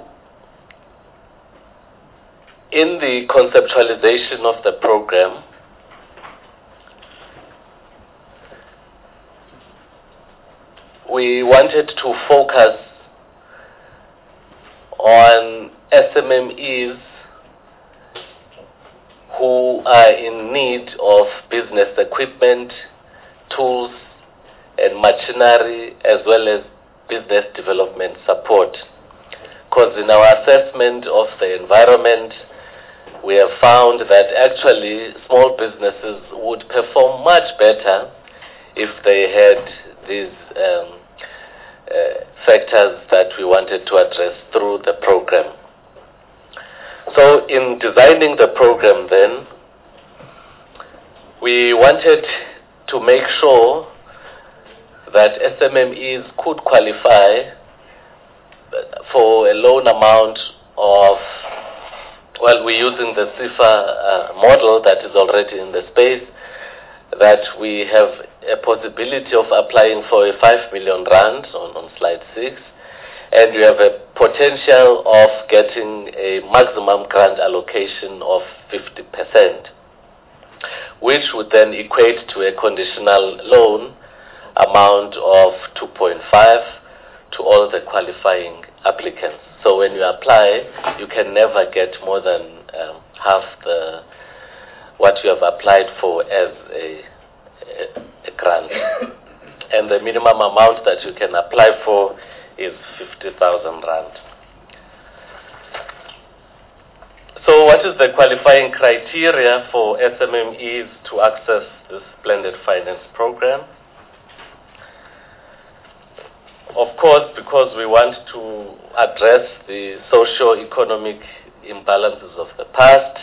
in the conceptualization of the program, we wanted to focus on S M M Es who are in need of business equipment, tools, and machinery, as well as business development support. Because in our assessment of the environment, we have found that actually small businesses would perform much better if they had these um, uh, factors that we wanted to address through the program. So in designing the program then, we wanted to make sure that S M M Es could qualify for a loan amount of, well, we're using the C I F A uh, model that is already in the space, that we have a possibility of applying for a five million rand on, on slide six, and you have a potential of getting a maximum grant allocation of fifty percent, which would then equate to a conditional loan amount of two point five to all the qualifying applicants. So when you apply, you can never get more than um, half the what you have applied for as a, a, a grant. And the minimum amount that you can apply for is fifty thousand rand. So what is the qualifying criteria for S M M Es to access this blended finance program? Of course, because we want to address the socio-economic imbalances of the past,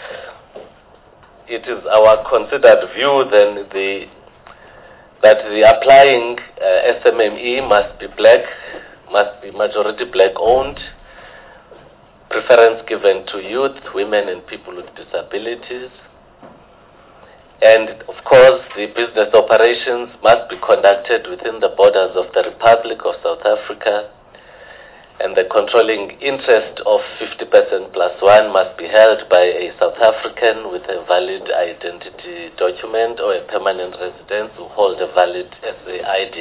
it is our considered view then the, that the applying uh, S M M E must be black, must be majority black owned, preference given to youth, women and people with disabilities. And of course, the business operations must be conducted within the borders of the Republic of South Africa, and the controlling interest of fifty percent plus one must be held by a South African with a valid identity document or a permanent resident who hold a valid S A I D.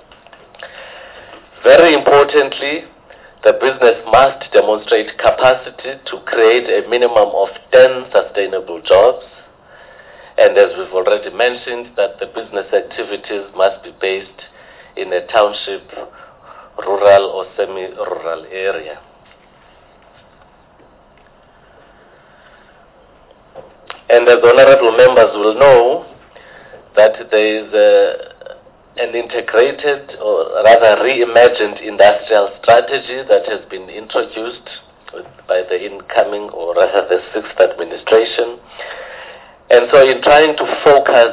Very importantly, the business must demonstrate capacity to create a minimum of ten sustainable jobs. And as we've already mentioned, that the business activities must be based in a township, rural or semi-rural area. And as honorable members will know, that there is a, an integrated or rather reimagined industrial strategy that has been introduced by the incoming or rather the sixth administration. And so in trying to focus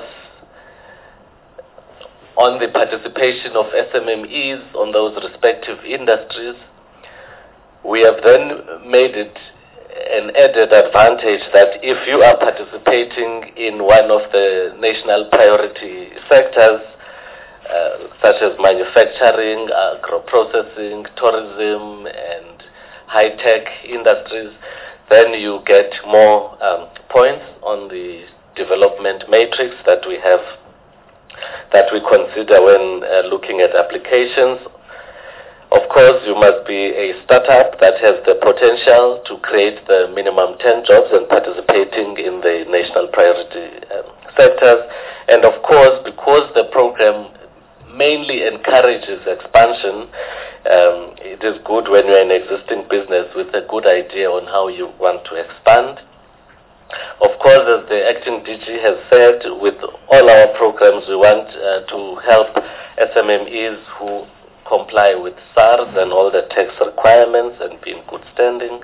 on the participation of S M M Es on those respective industries, we have then made it an added advantage that if you are participating in one of the national priority sectors, uh, such as manufacturing, agro-processing, tourism, and high-tech industries, then you get more um, points on the development matrix that we have, that we consider when uh, looking at applications. Of course, you must be a startup that has the potential to create the minimum ten jobs and participating in the national priority um, sectors. And of course, because the program mainly encourages expansion, um, it is good when you're an existing business with a good idea on how you want to expand. Of course, as the acting D G has said, with all our programs, we want uh, to help S M M Es who comply with SARS and all the tax requirements and be in good standing.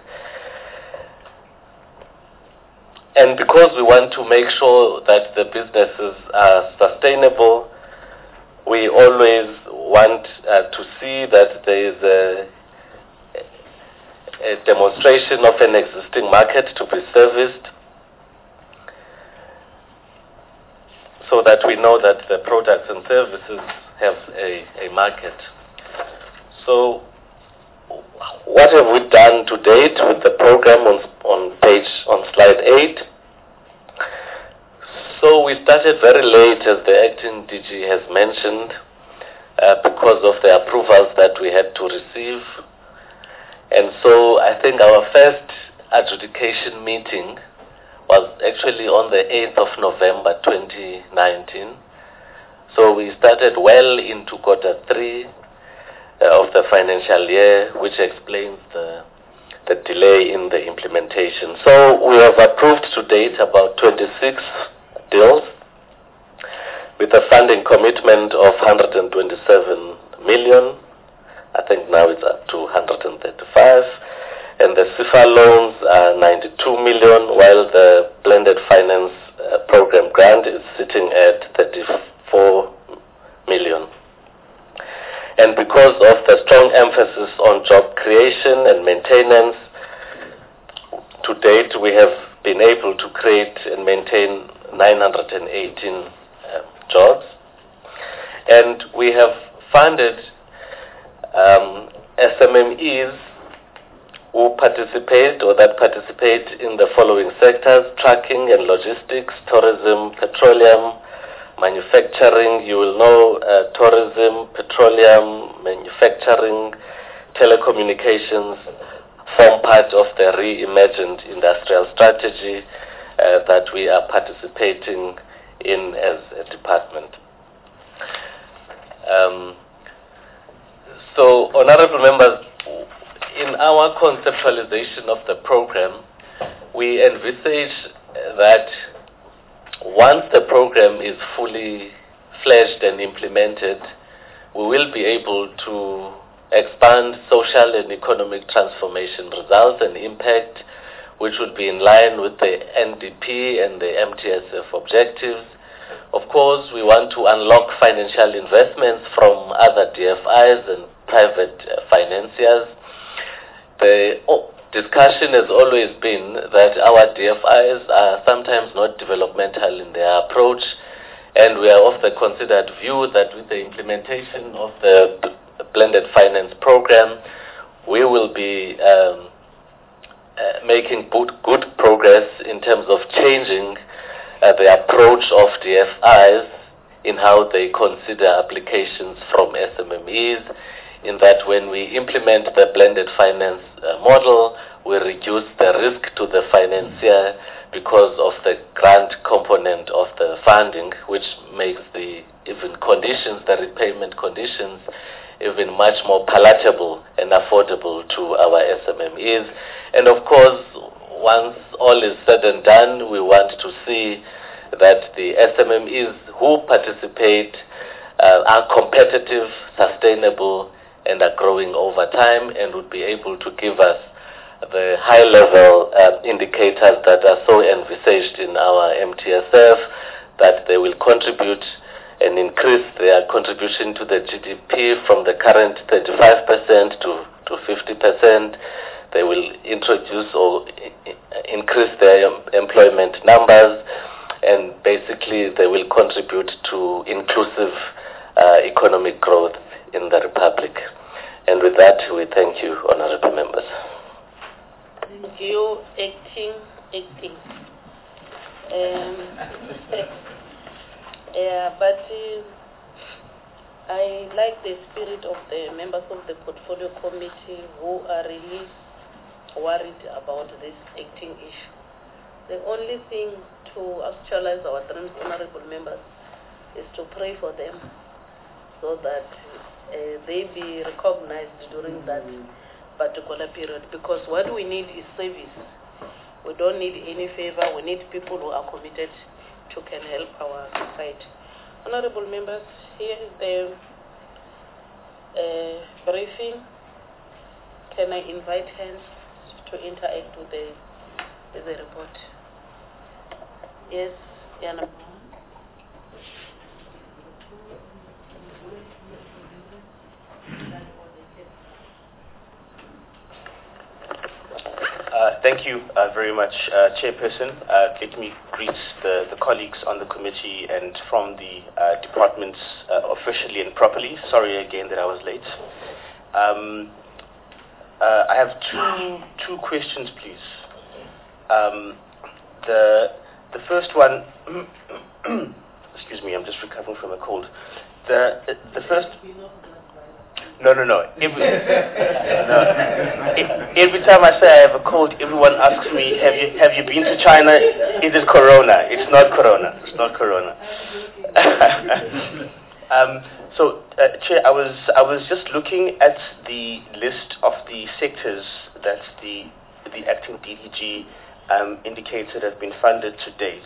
And because we want to make sure that the businesses are sustainable, we always want uh, to see that there is a, a demonstration of an existing market to be serviced, so that we know that the products and services have a, a market. So what have we done to date with the program on, on page, on slide eight? So we started very late, as the acting D G has mentioned, uh, because of the approvals that we had to receive. And so I think our first adjudication meeting was actually on the eighth of November twenty nineteen. So we started well into quarter three uh, of the financial year, which explains the, the delay in the implementation. So we have approved to date about twenty-six deals with a funding commitment of one hundred twenty-seven million. I think now it's up to one hundred thirty-five. And the C I F A loans are ninety-two million, while the blended finance uh, program grant is sitting at thirty-four million. And because of the strong emphasis on job creation and maintenance, to date we have been able to create and maintain nine hundred eighteen uh, jobs. And we have funded um, S M M Es who participate or that participate in the following sectors: trucking and logistics, tourism, petroleum, manufacturing. You will know uh, tourism, petroleum, manufacturing, telecommunications form part of the reimagined industrial strategy uh, that we are participating in as a department. Um, so, honorable members, in our conceptualization of the program, we envisage that once the program is fully fledged and implemented, we will be able to expand social and economic transformation results and impact, which would be in line with the N D P and the M T S F objectives. Of course, we want to unlock financial investments from other D F Is and private uh, financiers. The oh, discussion has always been that our D F Is are sometimes not developmental in their approach, and we are of the considered view that with the implementation of the blended finance program, we will be um, uh, making good, good progress in terms of changing uh, the approach of D F Is in how they consider applications from S M M Es, in that when we implement the blended finance uh, model, we reduce the risk to the financier because of the grant component of the funding, which makes the even conditions, the repayment conditions, even much more palatable and affordable to our S M M Es. And of course, once all is said and done, we want to see that the S M M Es who participate uh, are competitive, sustainable, and are growing over time, and would be able to give us the high-level uh, indicators that are so envisaged in our M T S F, that they will contribute and increase their contribution to the G D P from the current thirty-five percent to, to fifty percent, they will introduce or i- increase their em- employment numbers, and basically they will contribute to inclusive uh, economic growth in the Republic. And with that, we thank you, honorable members. Thank you, acting, acting. Um, yeah, but uh, I like the spirit of the members of the portfolio committee who are really worried about this acting issue. The only thing to actualize our dreams, honorable members, is to pray for them so that uh, they be recognized during that particular period. Because what we need is service. We don't need any favor. We need people who are committed to can help our society. Honorable members, here is the uh, briefing. Can I invite hands to interact with the with the report? Yes, Yana. Uh, thank you uh, very much, uh, Chairperson. Uh, let me greet the, the colleagues on the committee and from the uh, departments uh, officially and properly. Sorry again that I was late. Um, uh, I have two two questions, please. Um, the the first one, excuse me, I'm just recovering from a cold. The the first. No, no, no. Every, no. Every time I say I have a cold, everyone asks me, "Have you have you been to China? Is it Corona?" It's not Corona. It's not Corona. um, so, uh, Chair, I was I was just looking at the list of the sectors that the the acting D D G um, indicated have been funded to date,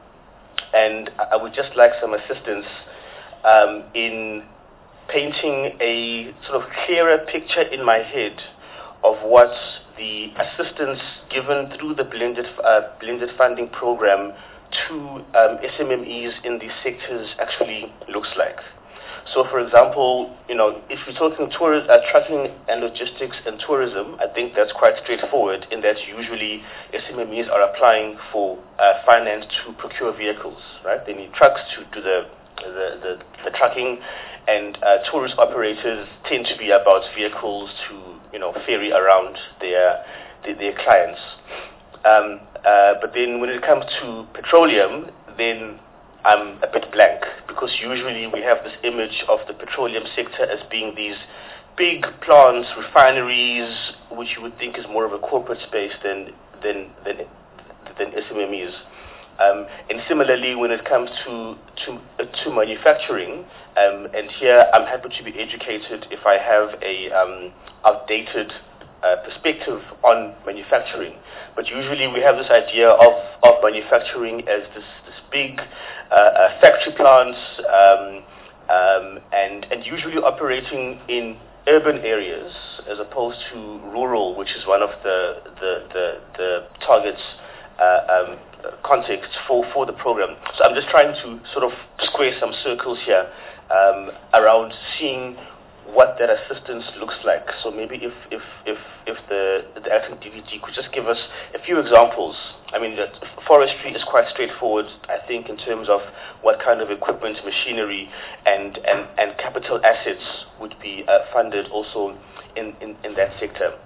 and I would just like some assistance um, in painting a sort of clearer picture in my head of what the assistance given through the blended uh, blended funding program to um, S M M Es in these sectors actually looks like. So, for example, you know, if we're talking tour- uh, trucking and logistics and tourism, I think that's quite straightforward in that usually S M M Es are applying for uh, finance to procure vehicles, right? They need trucks to do the the, the, the trucking, and uh, tourist operators tend to be about vehicles to, you know, ferry around their their, their clients. Um, uh, but then when it comes to petroleum, then I'm a bit blank, because usually we have this image of the petroleum sector as being these big plants, refineries, which you would think is more of a corporate space than than than, than S M M Es. Um, and similarly, when it comes to to, uh, to manufacturing, um, and here I'm happy to be educated if I have a um, outdated uh, perspective on manufacturing. But usually we have this idea of, of manufacturing as this, this big uh, uh, factory plants, um, um, and, and usually operating in urban areas as opposed to rural, which is one of the, the, the, the targets uh, um, context for, for the program. So I'm just trying to sort of square some circles here um, around seeing what that assistance looks like. So maybe if if if, if the the acting D D G could just give us a few examples. I mean, that forestry is quite straightforward, I think, in terms of what kind of equipment, machinery, and and, and capital assets would be uh, funded also in, in, in that sector.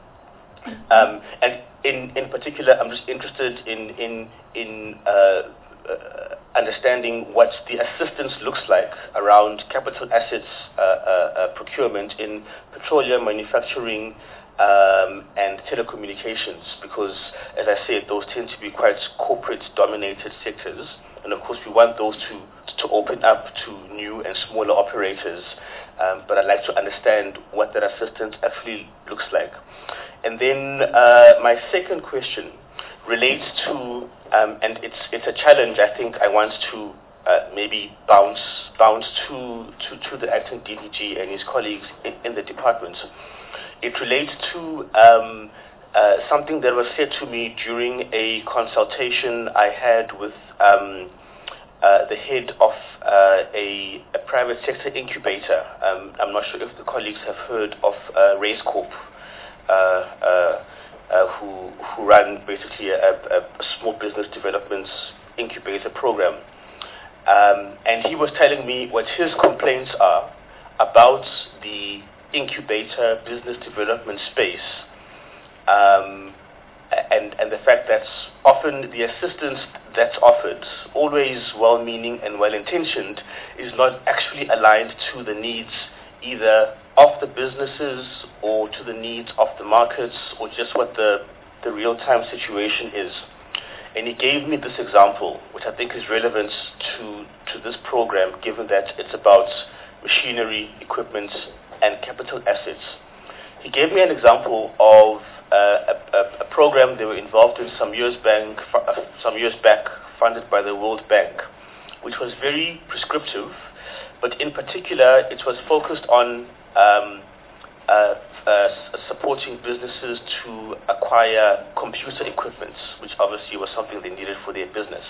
Um, and in, in particular, I'm just interested in in in uh, uh, understanding what the assistance looks like around capital assets uh, uh, uh, procurement in petroleum, manufacturing, um, and telecommunications. Because, as I said, those tend to be quite corporate-dominated sectors, and of course, we want those to to open up to new and smaller operators. Um, but I'd like to understand what that assistance actually looks like. And then uh, my second question relates to, um, and it's it's a challenge I think I want to uh, maybe bounce bounce to, to, to the acting D D G and his colleagues in, in the department. It relates to um, uh, something that was said to me during a consultation I had with um, uh, the head of uh, a, a private sector incubator. Um, I'm not sure if the colleagues have heard of uh, Race Corp. Uh, uh, uh, who who run basically a, a, a small business development incubator program. Um, and he was telling me what his complaints are about the incubator business development space, um, and, and the fact that often the assistance that's offered, always well-meaning and well-intentioned, is not actually aligned to the needs either of the businesses or to the needs of the markets or just what the, the real-time situation is. And he gave me this example, which I think is relevant to, to this program, given that it's about machinery, equipment, and capital assets. He gave me an example of uh, a, a, a program they were involved in some years, bank, uh, some years back, funded by the World Bank, which was very prescriptive, but in particular, it was focused on um, uh, uh, supporting businesses to acquire computer equipment, which obviously was something they needed for their business.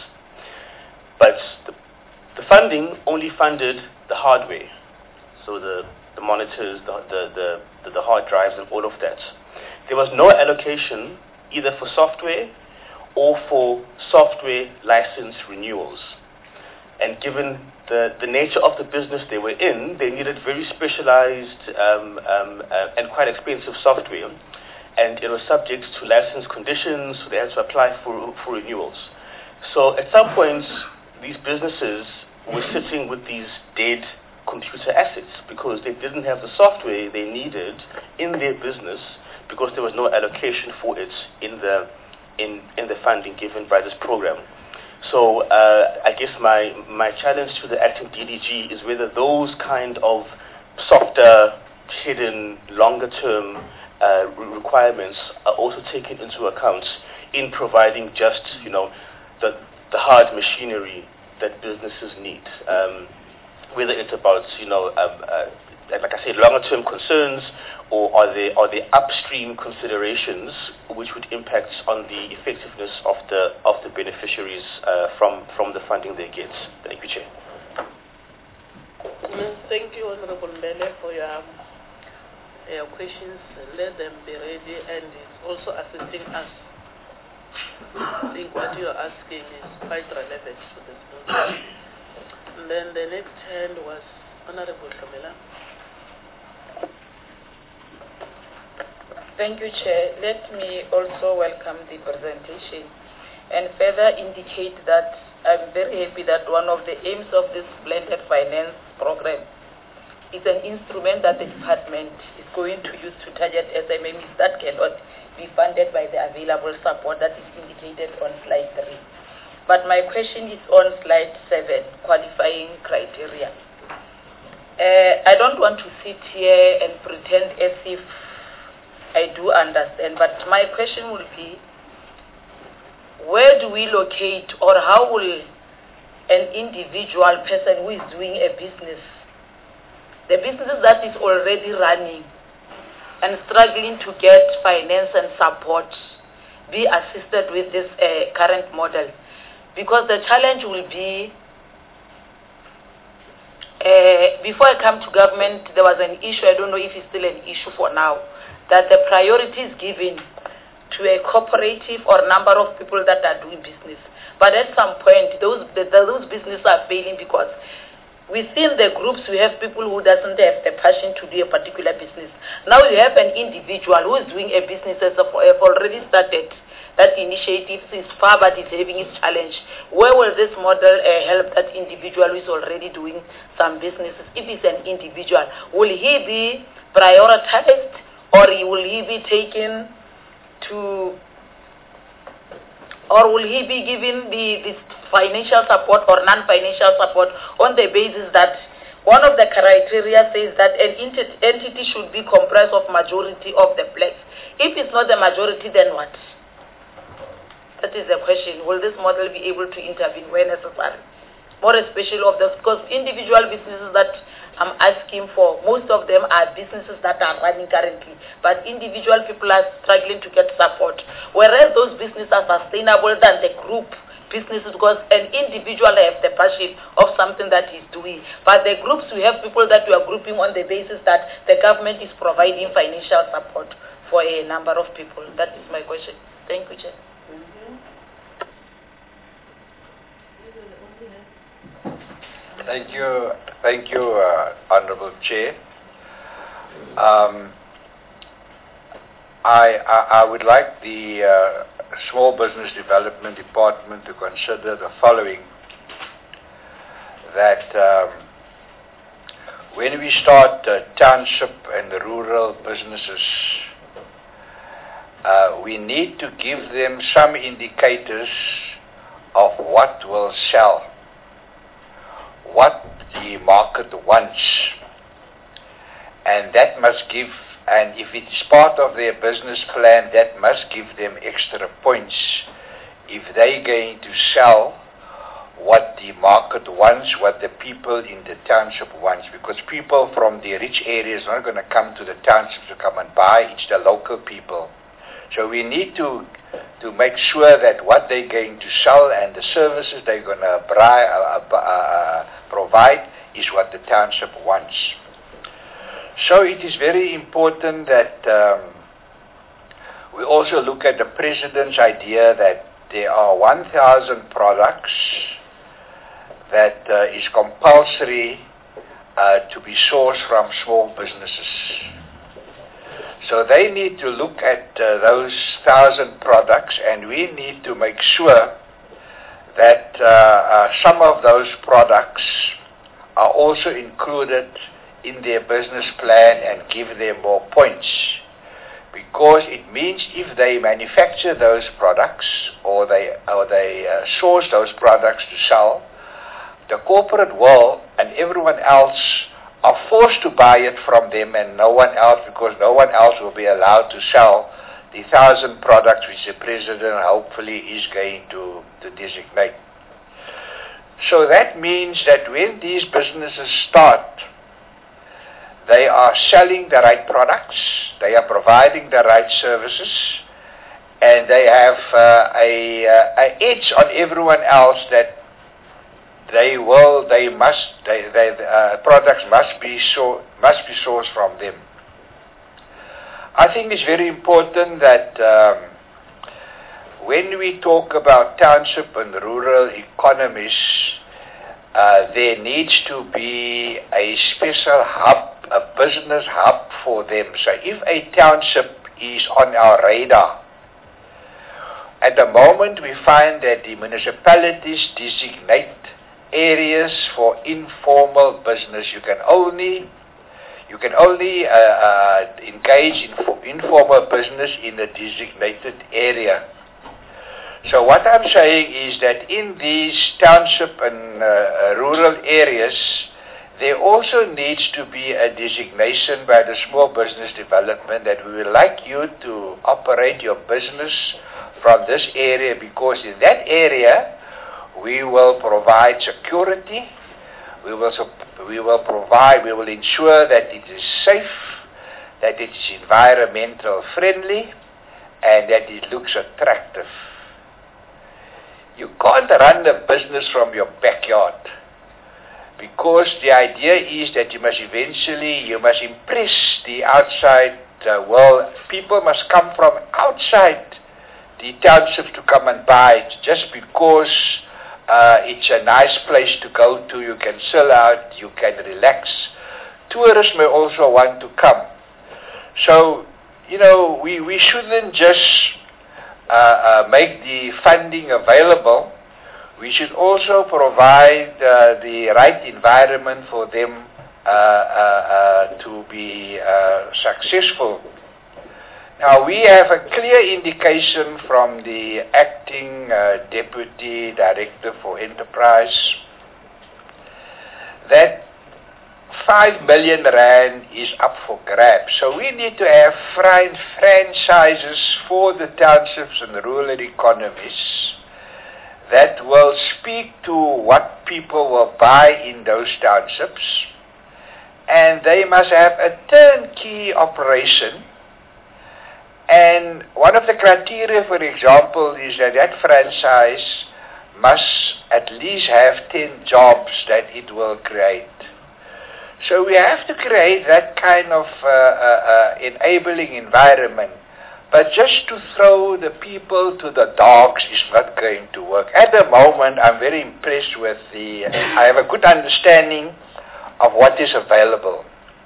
But the, the funding only funded the hardware, so the, the monitors, the, the, the, the hard drives, and all of that. There was no allocation either for software or for software license renewals. And given the, the nature of the business they were in, they needed very specialized um, um, uh, and quite expensive software. And it was subject to license conditions, so they had to apply for, for renewals. So at some point, these businesses were sitting with these dead computer assets because they didn't have the software they needed in their business because there was no allocation for it in the, in, in the funding given by this program. So uh, I guess my, my challenge to the acting D D G is whether those kind of softer, hidden, longer-term uh, requirements are also taken into account in providing just, you know, the, the hard machinery that businesses need. Um, whether it's about, you know, um, uh, like I said, longer-term concerns, or are there, are there upstream considerations which would impact on the effectiveness of the of the beneficiaries uh, from from the funding they get? Thank you, Chair. Thank you, Honorable Mbele, for your, your questions. Let them be ready, and it's also assisting us. I think what you are asking is quite relevant to this program. And then the next hand was Honorable Camilla. Thank you, Chair. Let me also welcome the presentation and further indicate that I'm very happy that one of the aims of this blended finance program is an instrument that the department is going to use to target S M Es that cannot be funded by the available support that is indicated on slide three. But my question is on slide seven, qualifying criteria. Uh, I don't want to sit here and pretend as if I do understand, but my question will be, where do we locate, or how will an individual person who is doing a business, the business that is already running and struggling to get finance and support, be assisted with this uh, current model? Because the challenge will be, uh, before I come to government, there was an issue, I don't know if it's still an issue for now, that the priority is given to a cooperative or number of people that are doing business. But at some point, those, the, those businesses are failing because within the groups, we have people who doesn't have the passion to do a particular business. Now you have an individual who is doing a business as have already started. That initiative is far, but it's having its challenge. Where will this model uh, help that individual who is already doing some businesses? If it's an individual, will he be prioritized, or will he be taken to, or will he be given the, the financial support or non-financial support on the basis that one of the criteria says that an entity should be comprised of majority of the blacks. If it's not the majority, then what? That is the question. Will this model be able to intervene where necessary? More especially of the, because individual businesses that I'm asking for, most of them are businesses that are running currently, but individual people are struggling to get support. Whereas those businesses are sustainable than the group businesses, because an individual has the passion of something that he's doing. But the groups, we have people that we are grouping on the basis that the government is providing financial support for a number of people. That is my question. Thank you, Chair. Thank you, thank you, uh, Honourable Chair. Um, I, I, I would like the uh, Small Business Development Department to consider the following, that um, when we start uh, township and rural businesses, uh, we need to give them some indicators of what will sell, what the market wants, and that must give, and if it is part of their business plan, that must give them extra points if they're going to sell what the market wants, what the people in the township wants, because people from the rich areas are not going to come to the township to come and buy, it's the local people. So we need to to make sure that what they're going to sell and the services they're going to uh, uh, provide is what the township wants. So it is very important that um, we also look at the President's idea that there are one thousand products that uh, is compulsory uh, to be sourced from small businesses. So they need to look at uh, those thousand products, and we need to make sure that uh, uh, some of those products are also included in their business plan and give them more points. Because it means if they manufacture those products or they, or they uh, source those products to sell, the corporate world and everyone else are forced to buy it from them and no one else, because no one else will be allowed to sell the thousand products which the President hopefully is going to, to designate. So that means that when these businesses start, they are selling the right products, they are providing the right services, and they have uh, a, uh, a edge on everyone else that they will, they must, they, they, uh, products must be so, must be sourced from them. I think it's very important that um, when we talk about township and rural economies, uh, there needs to be a special hub, a business hub for them. So if a township is on our radar, at the moment we find that the municipalities designate areas for informal business. You can only you can only uh, uh, engage in informal business in a designated area. So what I'm saying is that in these township and uh, rural areas, there also needs to be a designation by the Small Business Development that we would like you to operate your business from this area, because in that area we will provide security, we will, we will provide, we will ensure that it is safe, that it is environmental friendly, and that it looks attractive. You can't run a business from your backyard, because the idea is that you must eventually, you must impress the outside uh, world. People must come from outside the townships to come and buy it, just because Uh, it's a nice place to go to, you can chill out, you can relax. Tourists may also want to come. So, you know, we, we shouldn't just uh, uh, make the funding available. We should also provide uh, the right environment for them uh, uh, uh, to be uh, successful. Now, we have a clear indication from the acting uh, Deputy Director for Enterprise that five million rand is up for grabs. So we need to have fran franchises for the townships and rural economies that will speak to what people will buy in those townships, and they must have a turnkey operation. And one of the criteria, for example, is that that franchise must at least have ten jobs that it will create. So we have to create that kind of uh, uh, uh, enabling environment But just to throw the people to the dogs is not going to work. At the moment, I'm very impressed with the, I have a good understanding of what is available.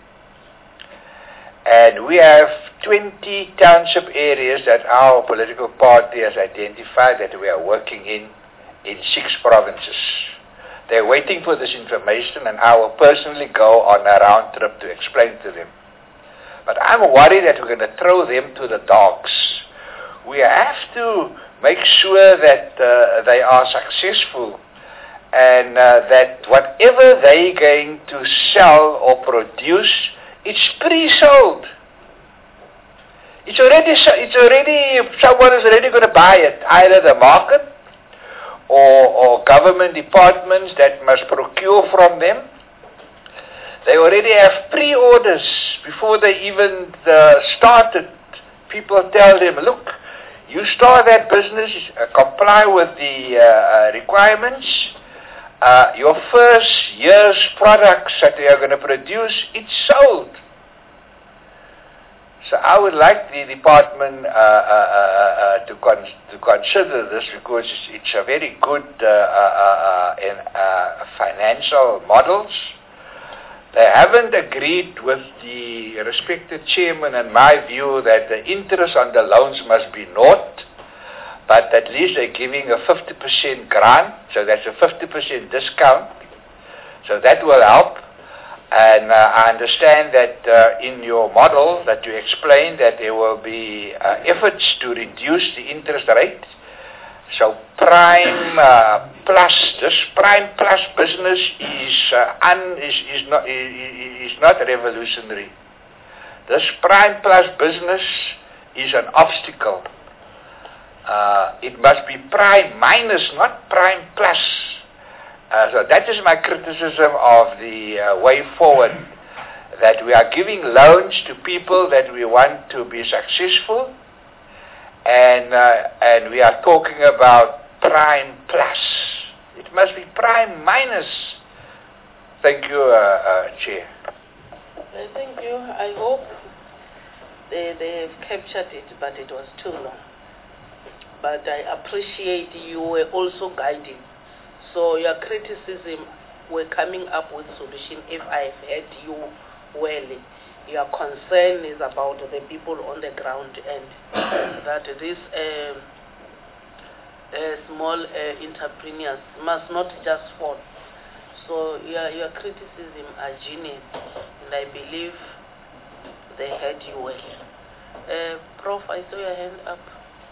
And we have twenty township areas that our political party has identified that we are working in, in six provinces. They're waiting for this information, and I will personally go on a round trip to explain to them. But I'm worried that we're going to throw them to the dogs. We have to make sure that uh, they are successful, and uh, that whatever they're going to sell or produce, it's pre-sold. It's already, it's already, someone is already going to buy it, either the market or, or government departments that must procure from them. They already have pre-orders before they even uh, started. People tell them, look, you start that business, uh, comply with the uh, requirements. Uh, your first year's products that they are going to produce, it's sold. So I would like the department uh, uh, uh, to, con to consider this, because it's, it's a very good uh, uh, uh, in, uh, financial models. They haven't agreed with the respected chairman and my view that the interest on the loans must be naught, but at least they're giving a fifty percent grant, so that's a fifty percent discount. So that will help. And uh, I understand that uh, in your model that you explained that there will be uh, efforts to reduce the interest rate. So prime uh, plus, this prime plus business is, uh, un, is, is, not, is, is not revolutionary. This prime plus business is an obstacle. Uh, it must be prime minus, not prime plus. Uh, so that is my criticism of the uh, way forward, that we are giving loans to people that we want to be successful, and uh, and we are talking about prime plus. It must be prime minus. Thank you, uh, uh, Chair. Uh, thank you. I hope they, they've captured it, but it was too long. But I appreciate you were also guiding. So your criticism, we're coming up with solution if I've heard you well. Your concern is about the people on the ground, and that these uh, uh, small uh, entrepreneurs must not just fall. So your, your criticism are genuine, and I believe they heard you well. Uh, Prof, I saw your hand up.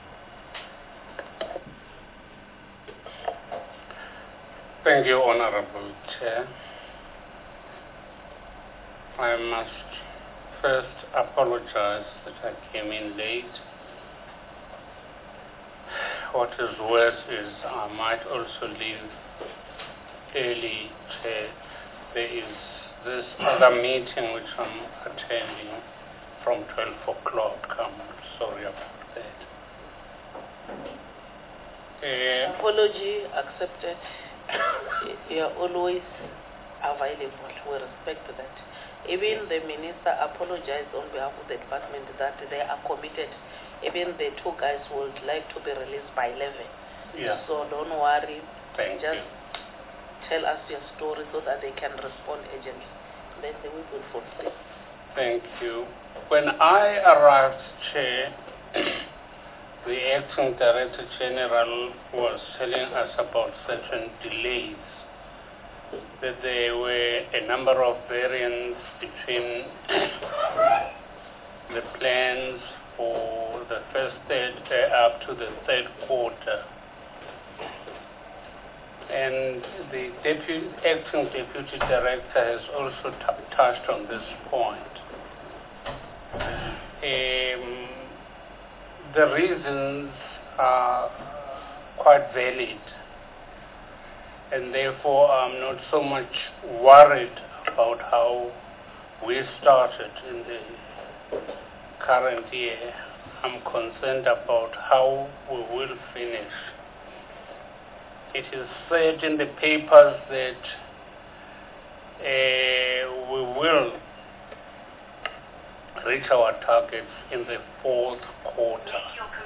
Thank you, Honorable Chair. I must first apologize that I came in late. What is worse is I might also leave early, Chair. There is this other meeting which I'm attending from twelve o'clock. I'm sorry about that. Uh, Apology accepted. You are always available. We respect that. Even the minister apologized on behalf of the department that they are committed. Even the two guys would like to be released by eleven. Yeah. So don't worry. Thank Just you. tell us your story so that they can respond urgently. Then the week will proceed. Thank you. When I arrived, Chair, the acting Director General was telling us about certain delays, that there were a number of variants between the plans for the first third uh, up to the third quarter. And the deputy, acting Deputy Director has also t touched on this point. Um, the reasons are quite valid, and therefore I'm not so much worried about how we started in the current year. I'm concerned about how we will finish. It is said in the papers that uh, we will reach our targets in the fourth quarter.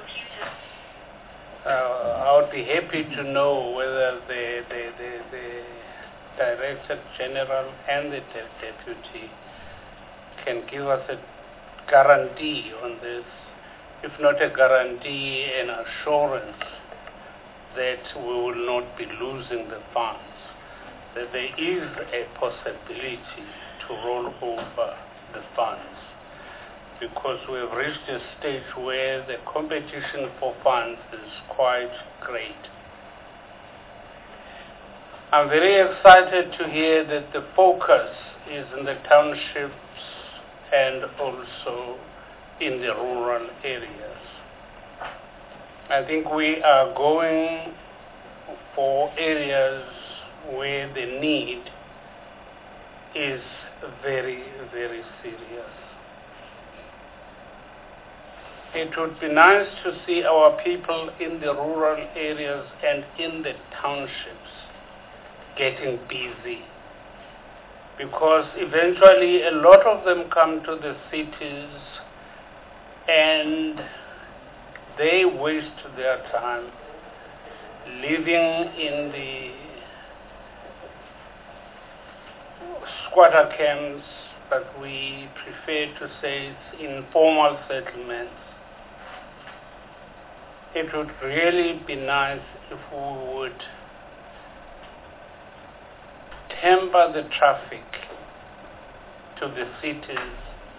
Uh, I would be happy to know whether the, the, the, the Director General and the de Deputy can give us a guarantee on this, if not a guarantee, an assurance that we will not be losing the funds, that there is a possibility to roll over the funds, because we've reached a stage where the competition for funds is quite great. I'm very excited to hear that the focus is in the townships and also in the rural areas. I think we are going for areas where the need is very, very serious. It would be nice to see our people in the rural areas and in the townships getting busy, because eventually a lot of them come to the cities and they waste their time living in the squatter camps, but we prefer to say it's informal settlements. It would really be nice if we would temper the traffic to the cities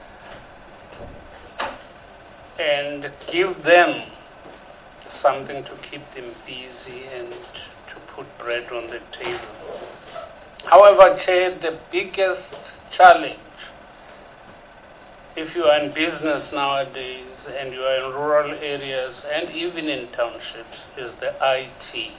and give them something to keep them busy and to put bread on the table. However, Chair, the biggest challenge, if you are in business nowadays and you are in rural areas and even in townships, is the I T.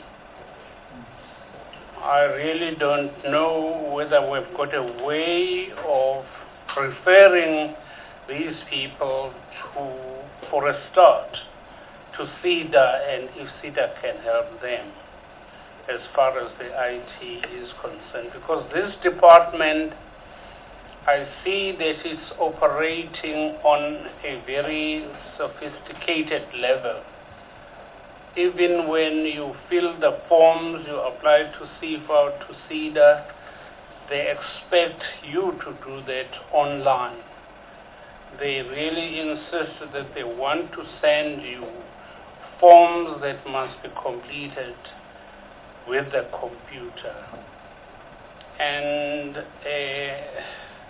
I really don't know whether we've got a way of referring these people to, for a start, to SEDA, and if SEDA can help them as far as the I T is concerned. Because this department, I see that it's operating on a very sophisticated level. Even when you fill the forms, you apply to C F A O, to SEDA, they expect you to do that online. They really insist that they want to send you forms that must be completed with the computer. And uh,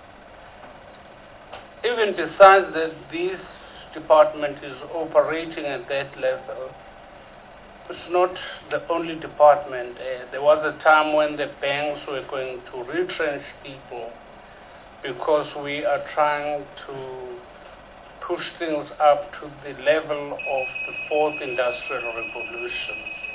even besides that, this department is operating at that level. It's not the only department. Uh, there was a time when the banks were going to retrench people because we are trying to push things up to the level of the fourth industrial revolution.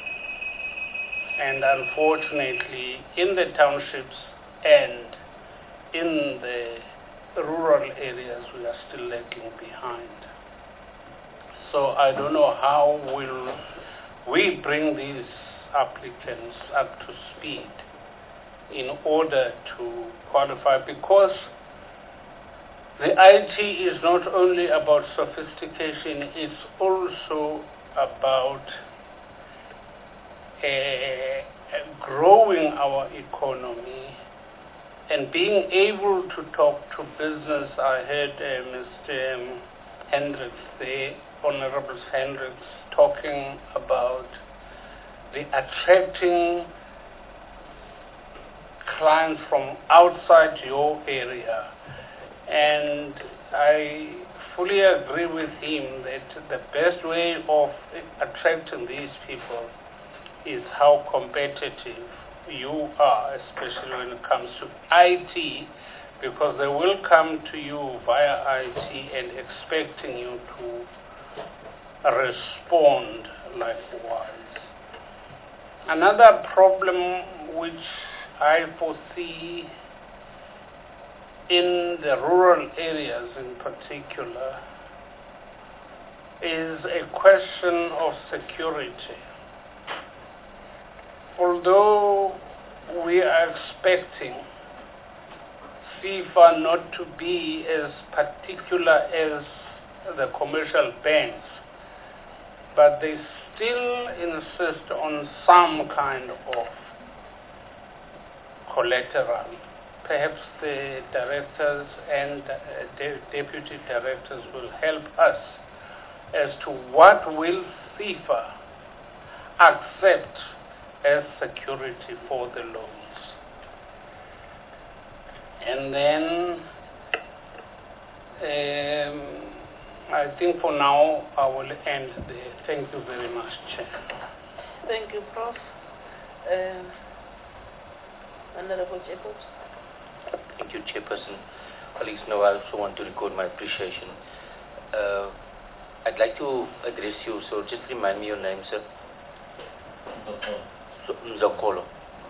And unfortunately, in the townships and in the rural areas, we are still lagging behind. So I don't know how will we bring these applicants up to speed in order to qualify, because the I T is not only about sophistication, it's also about uh, growing our economy and being able to talk to business. I heard uh, Mister Hendricks there, Honorable Hendricks, talking about the attracting clients from outside your area. And I fully agree with him that the best way of attracting these people is how competitive you are, especially when it comes to I T, because they will come to you via I T and expecting you to respond likewise. Another problem which I foresee in the rural areas in particular is a question of security. Although we are expecting FIFA not to be as particular as the commercial banks, but they still insist on some kind of collateral. Perhaps the directors and uh, de deputy directors will help us as to what will FIFA accept as security for the loans. And then um, I think for now I will end there. Thank you very much, Chair. Thank you, Prof. Uh, Honorable Jacobs. Thank you, Chairperson. Colleagues, now I also want to record my appreciation. Uh, I'd like to address you, so just remind me your name, sir. Mzokolo.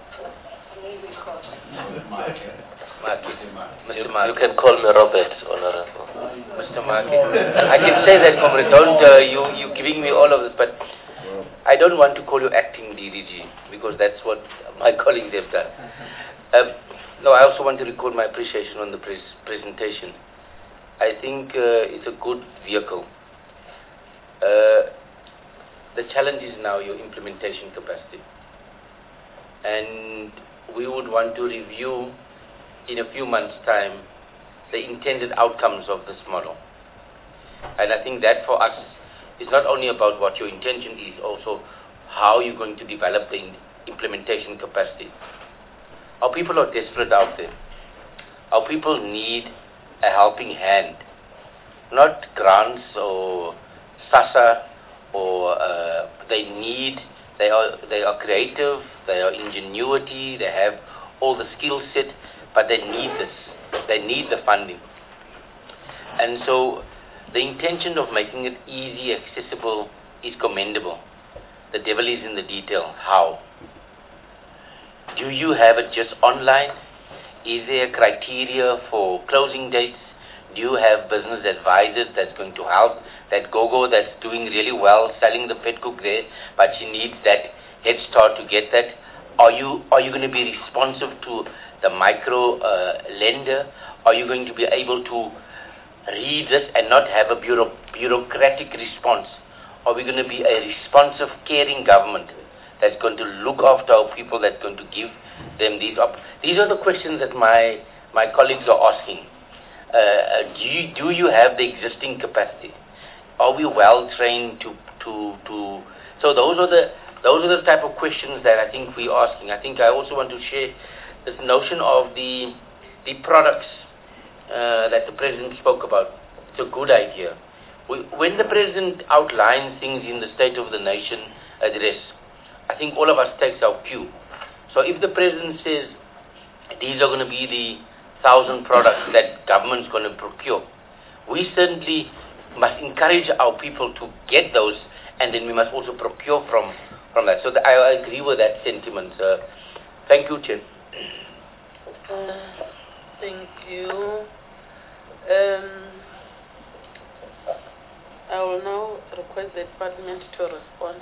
Mister Market. You can call me Robert, Honorable. Mister Market. I can say that, comrade. Don't, uh, you, you're giving me all of this, but I don't want to call you acting D D G, because that's what my colleagues have done. Uh, no, I also want to record my appreciation on the pres presentation. I think uh, it's a good vehicle. Uh, the challenge is now your implementation capacity. And we would want to review in a few months' time the intended outcomes of this model. And I think that for us is not only about what your intention is, also how you're going to develop the implementation capacity. Our people are desperate out there. Our people need a helping hand, not grants or SASSA, or uh, they need, they are, they are creative, they are ingenuity, they have all the skill set, but they need this, they need the funding. And so the intention of making it easy, accessible is commendable. The devil is in the detail. How? Do you have it just online? Is there a criteria for closing dates? Do you have business advisors that's going to help? That Gogo that's doing really well, selling the pet cook there, but she needs that head start to get that. Are you, are you going to be responsive to the micro uh, lender? Are you going to be able to read this and not have a bureau bureaucratic response? Are we going to be a responsive, caring government that's going to look after our people, that's going to give them these op These are the questions that my, my colleagues are asking. Uh, do, you, do you have the existing capacity? Are we well trained to, to, to... So those are the those are the type of questions that I think we're asking. I think I also want to share this notion of the, the products uh, that the President spoke about. It's a good idea. We, when the President outlines things in the State of the Nation address, I think all of us takes our cue. So if the President says these are going to be the thousand products that government's going to procure, we certainly must encourage our people to get those, and then we must also procure from, from that. So the, I, I agree with that sentiment. Uh, thank you, Chair. Uh, thank you. Um, I will now request the department to respond.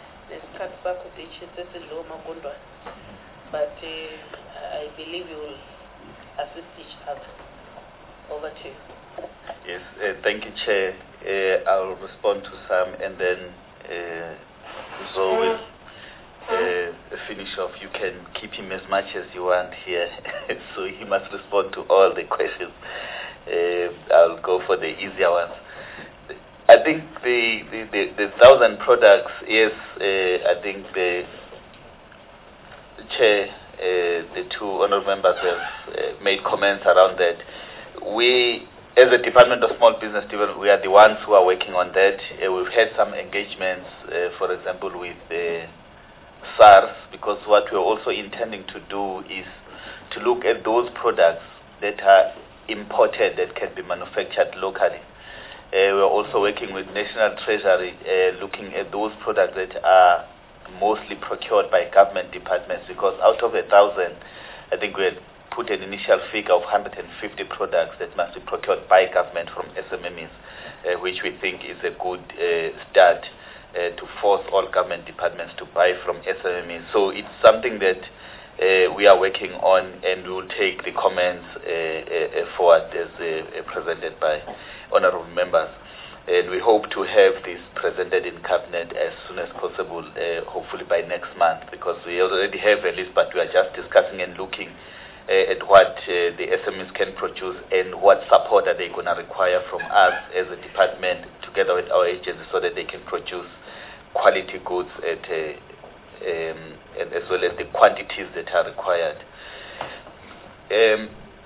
But uh, I believe you will assist each other. Over to you. Yes, uh, thank you, Chair. Uh, I'll respond to some, and then uh, Zoe will uh, finish off. You can keep him as much as you want here, so he must respond to all the questions. Uh, I'll go for the easier ones. I think the, the, the, the thousand products, yes, uh, I think the, the Chair, uh, the two honourable members have uh, made comments around that. We, as a Department of Small Business Development, we are the ones who are working on that. Uh, we've had some engagements, uh, for example, with uh, SARS, because what we're also intending to do is to look at those products that are imported that can be manufactured locally. Uh, we're also working with National Treasury, uh, looking at those products that are mostly procured by government departments, because out of a thousand, I think we had put an initial figure of one hundred fifty products that must be procured by government from S M M Es, uh, which we think is a good uh, start uh, to force all government departments to buy from S M M Es. So it's something that uh, we are working on, and we will take the comments uh, uh, forward as uh, presented by honorable members. And we hope to have this presented in cabinet as soon as possible, uh, hopefully by next month, because we already have a list, but we are just discussing and looking uh, at what uh, the S M Es can produce and what support are they going to require from us as a department together with our agencies so that they can produce quality goods at uh, um, and as well as the quantities that are required. Um,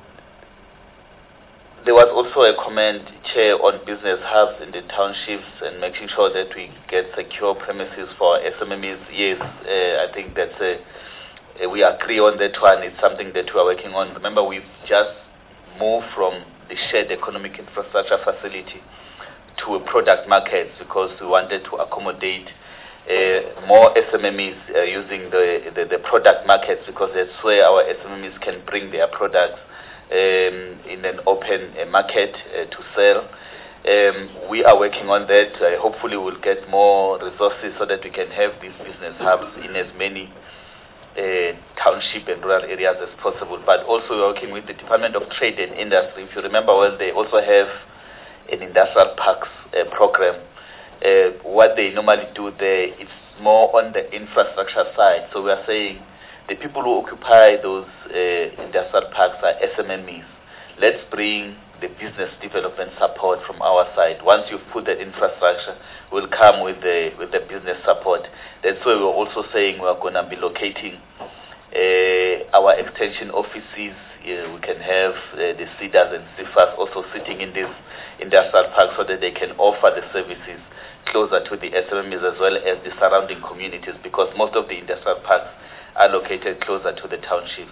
There was also a comment, Chair, on business hubs in the townships and making sure that we get secure premises for S M Es. Yes, uh, I think that's a, uh, we agree on that one. It's something that we are working on. Remember, we've just moved from the shared economic infrastructure facility to a product market because we wanted to accommodate uh, more S M Es uh, using the, the, the product markets, because that's where our S M Es can bring their products Um, in an open uh, market uh, to sell. Um, we are working on that. Uh, hopefully we'll get more resources so that we can have these business hubs in as many uh, township and rural areas as possible. But also we're working with the Department of Trade and Industry. If you remember well, they also have an industrial parks uh, program. Uh, what they normally do there, it's more on the infrastructure side. So we are saying the people who occupy those uh, industrial parks are S M Es. Let's bring the business development support from our side. Once you've put that infrastructure, we'll come with the with the business support. That's why we're also saying we're going to be locating uh, our extension offices. Uh, we can have uh, the C D As and C F As also sitting in this industrial park so that they can offer the services closer to the S M Es as well as the surrounding communities, because most of the industrial parks are located closer to the townships.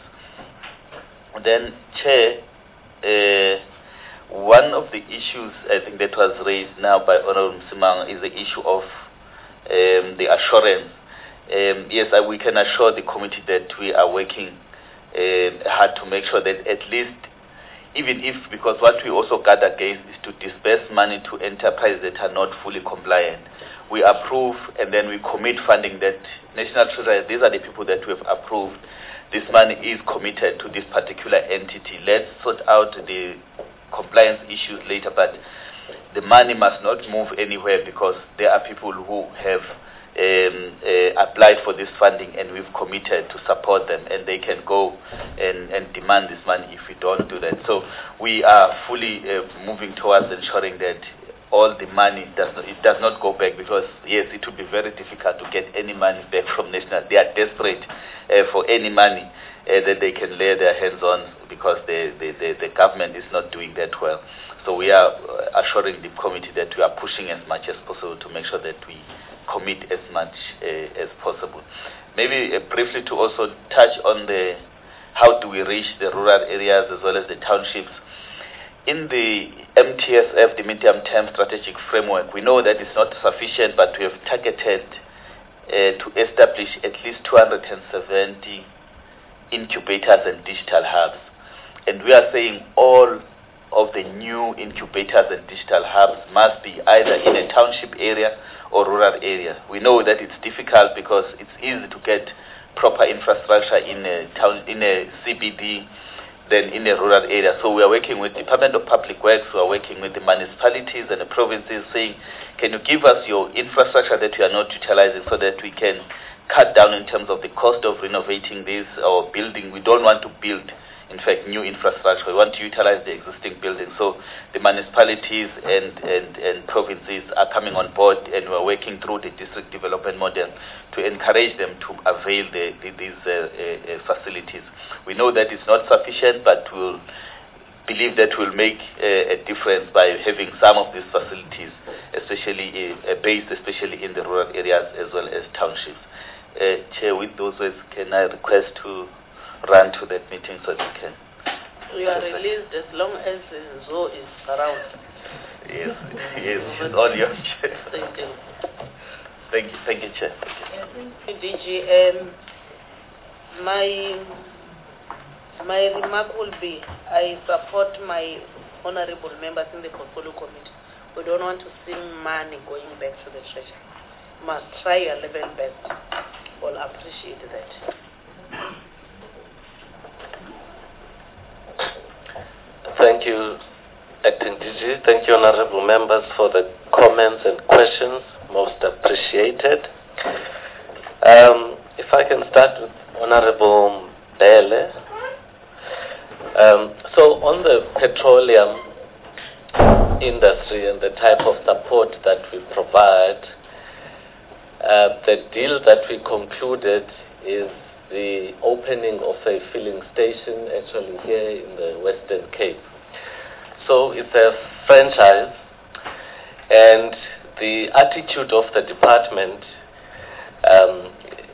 Then, Chair, uh, one of the issues I think that was raised now by Honorable Msimang is the issue of um, the assurance. Um, yes, I, we can assure the committee that we are working uh, hard to make sure that at least, even if, because what we also guard against is to disperse money to enterprises that are not fully compliant. We approve and then we commit funding that National Treasury, these are the people that we have approved. This money is committed to this particular entity. Let's sort out the compliance issues later, but the money must not move anywhere because there are people who have um, uh, applied for this funding and we've committed to support them, and they can go and, and demand this money if we don't do that. So we are fully uh, moving towards ensuring that all the money does not, it does not go back, because yes, it would be very difficult to get any money back from National. They are desperate uh, for any money uh, that they can lay their hands on, because the, the, the, the government is not doing that well. So we are uh, assuring the committee that we are pushing as much as possible to make sure that we commit as much uh, as possible. Maybe uh, briefly to also touch on the how do we reach the rural areas as well as the townships. In the M T S F, the medium-term strategic framework, we know that it's not sufficient, but we have targeted uh, to establish at least two hundred seventy incubators and digital hubs. And we are saying all of the new incubators and digital hubs must be either in a township area or rural area. We know that it's difficult because it's easy to get proper infrastructure in a town, in a C B D, than in a rural area. So we are working with the Department of Public Works, we are working with the municipalities and the provinces, saying, can you give us your infrastructure that we are not utilizing so that we can cut down in terms of the cost of renovating this or building. We don't want to build, in fact, new infrastructure. We want to utilize the existing buildings. So the municipalities and, and, and provinces are coming on board, and we're working through the district development model to encourage them to avail the, the, these uh, uh, facilities. We know that it's not sufficient, but we'll believe that will make uh, a difference by having some of these facilities, especially uh, based especially in the rural areas as well as townships. Uh, Chair, with those words, can I request to run to that meeting so that we can... You are released as long as uh, Zo is around. Yes, yes, it's all your chair. Thank you. Thank you, thank you, Chair. D G, um, my... My remark will be, I support my honorable members in the portfolio committee. We don't want to see money going back to the treasury. Must try your level best. We'll appreciate that. Thank you, Acting D G. Thank you, honorable members, for the comments and questions. Most appreciated. Um, if I can start with Honorable Bele. Um, so on the petroleum industry and the type of support that we provide, uh, the deal that we concluded is the opening of a filling station actually here in the Western Cape. So it's a franchise, and the attitude of the department um,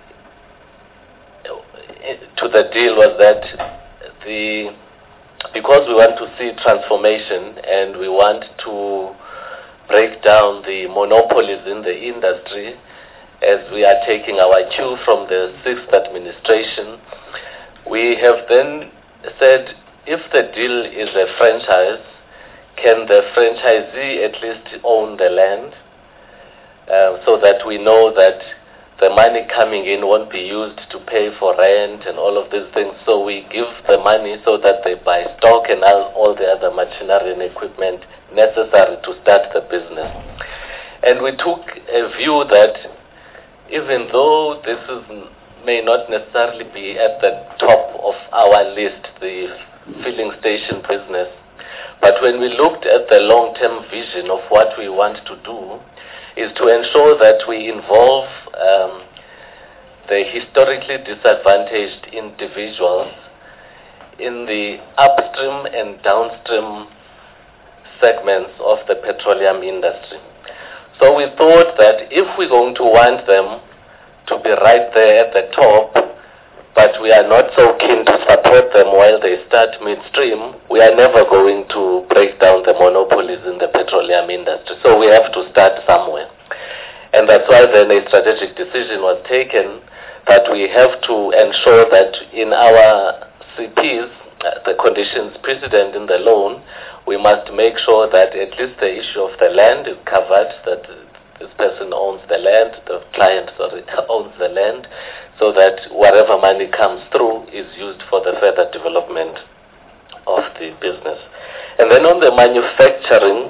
to the deal was that the because we want to see transformation and we want to break down the monopolies in the industry, as we are taking our cue from the sixth administration, we have then said if the deal is a franchise, can the franchisee at least own the land uh, so that we know that the money coming in won't be used to pay for rent and all of these things. So we give the money so that they buy stock and all the other machinery and equipment necessary to start the business. And we took a view that even though this is, may not necessarily be at the top of our list, the filling station business, but when we looked at the long-term vision of what we want to do, is to ensure that we involve um, the historically disadvantaged individuals in the upstream and downstream segments of the petroleum industry. So we thought that if we're going to want them to be right there at the top, but we are not so keen to support them while they start midstream, we are never going to break down the monopolies in the petroleum industry. So we have to start somewhere. And that's why then a strategic decision was taken that we have to ensure that in our C Ps, uh, the conditions precedent in the loan, we must make sure that at least the issue of the land is covered, that this person owns the land, the client sorry, owns the land, so that whatever money comes through is used for the further development of the business. And then on the manufacturing,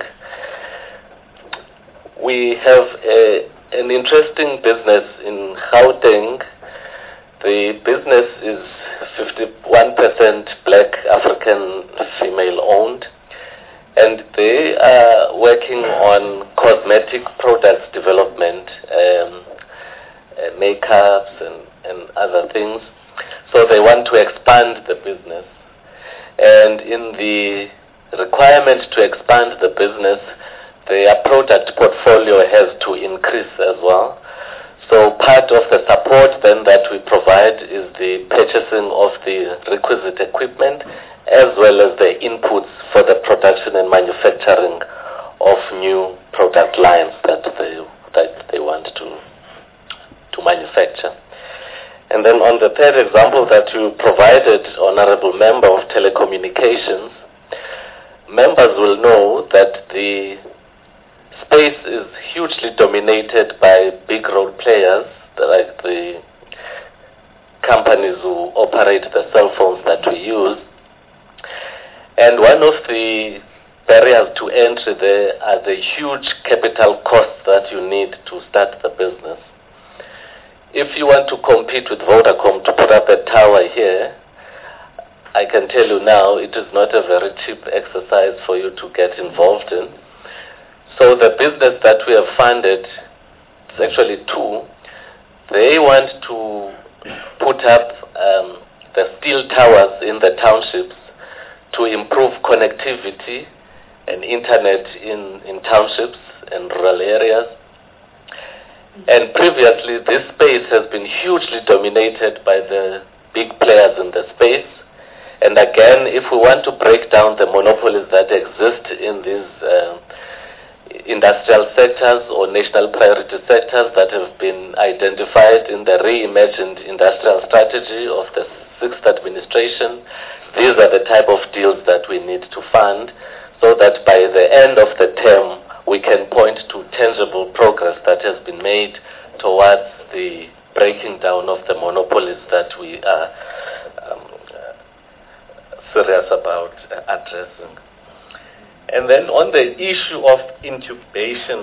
we have a, an interesting business in Gauteng. The business is fifty-one percent black African female owned, and they are working on cosmetic products development, um, uh, makeups and and other things. So they want to expand the business. And in the requirement to expand the business, their product portfolio has to increase as well. So part of the support then that we provide is the purchasing of the requisite equipment as well as the inputs for the production and manufacturing of new product lines that they, that they want to, to manufacture. And then on the third example that you provided, Honorable Member of Telecommunications, members will know that the space is hugely dominated by big road players, like the companies who operate the cell phones that we use. And one of the barriers to entry there are the huge capital costs that you need to start the business. If you want to compete with Vodacom to put up a tower here, I can tell you now it is not a very cheap exercise for you to get involved in. So the business that we have funded, it's actually two. They want to put up um, the steel towers in the townships to improve connectivity and internet in, in townships and rural areas. And previously, this space has been hugely dominated by the big players in the space. And again, if we want to break down the monopolies that exist in these uh, industrial sectors or national priority sectors that have been identified in the reimagined industrial strategy of the sixth administration, these are the type of deals that we need to fund so that by the end of the term, we can point to tangible progress that has been made towards the breaking down of the monopolies that we are um, uh, serious about uh, addressing. And then on the issue of intubation,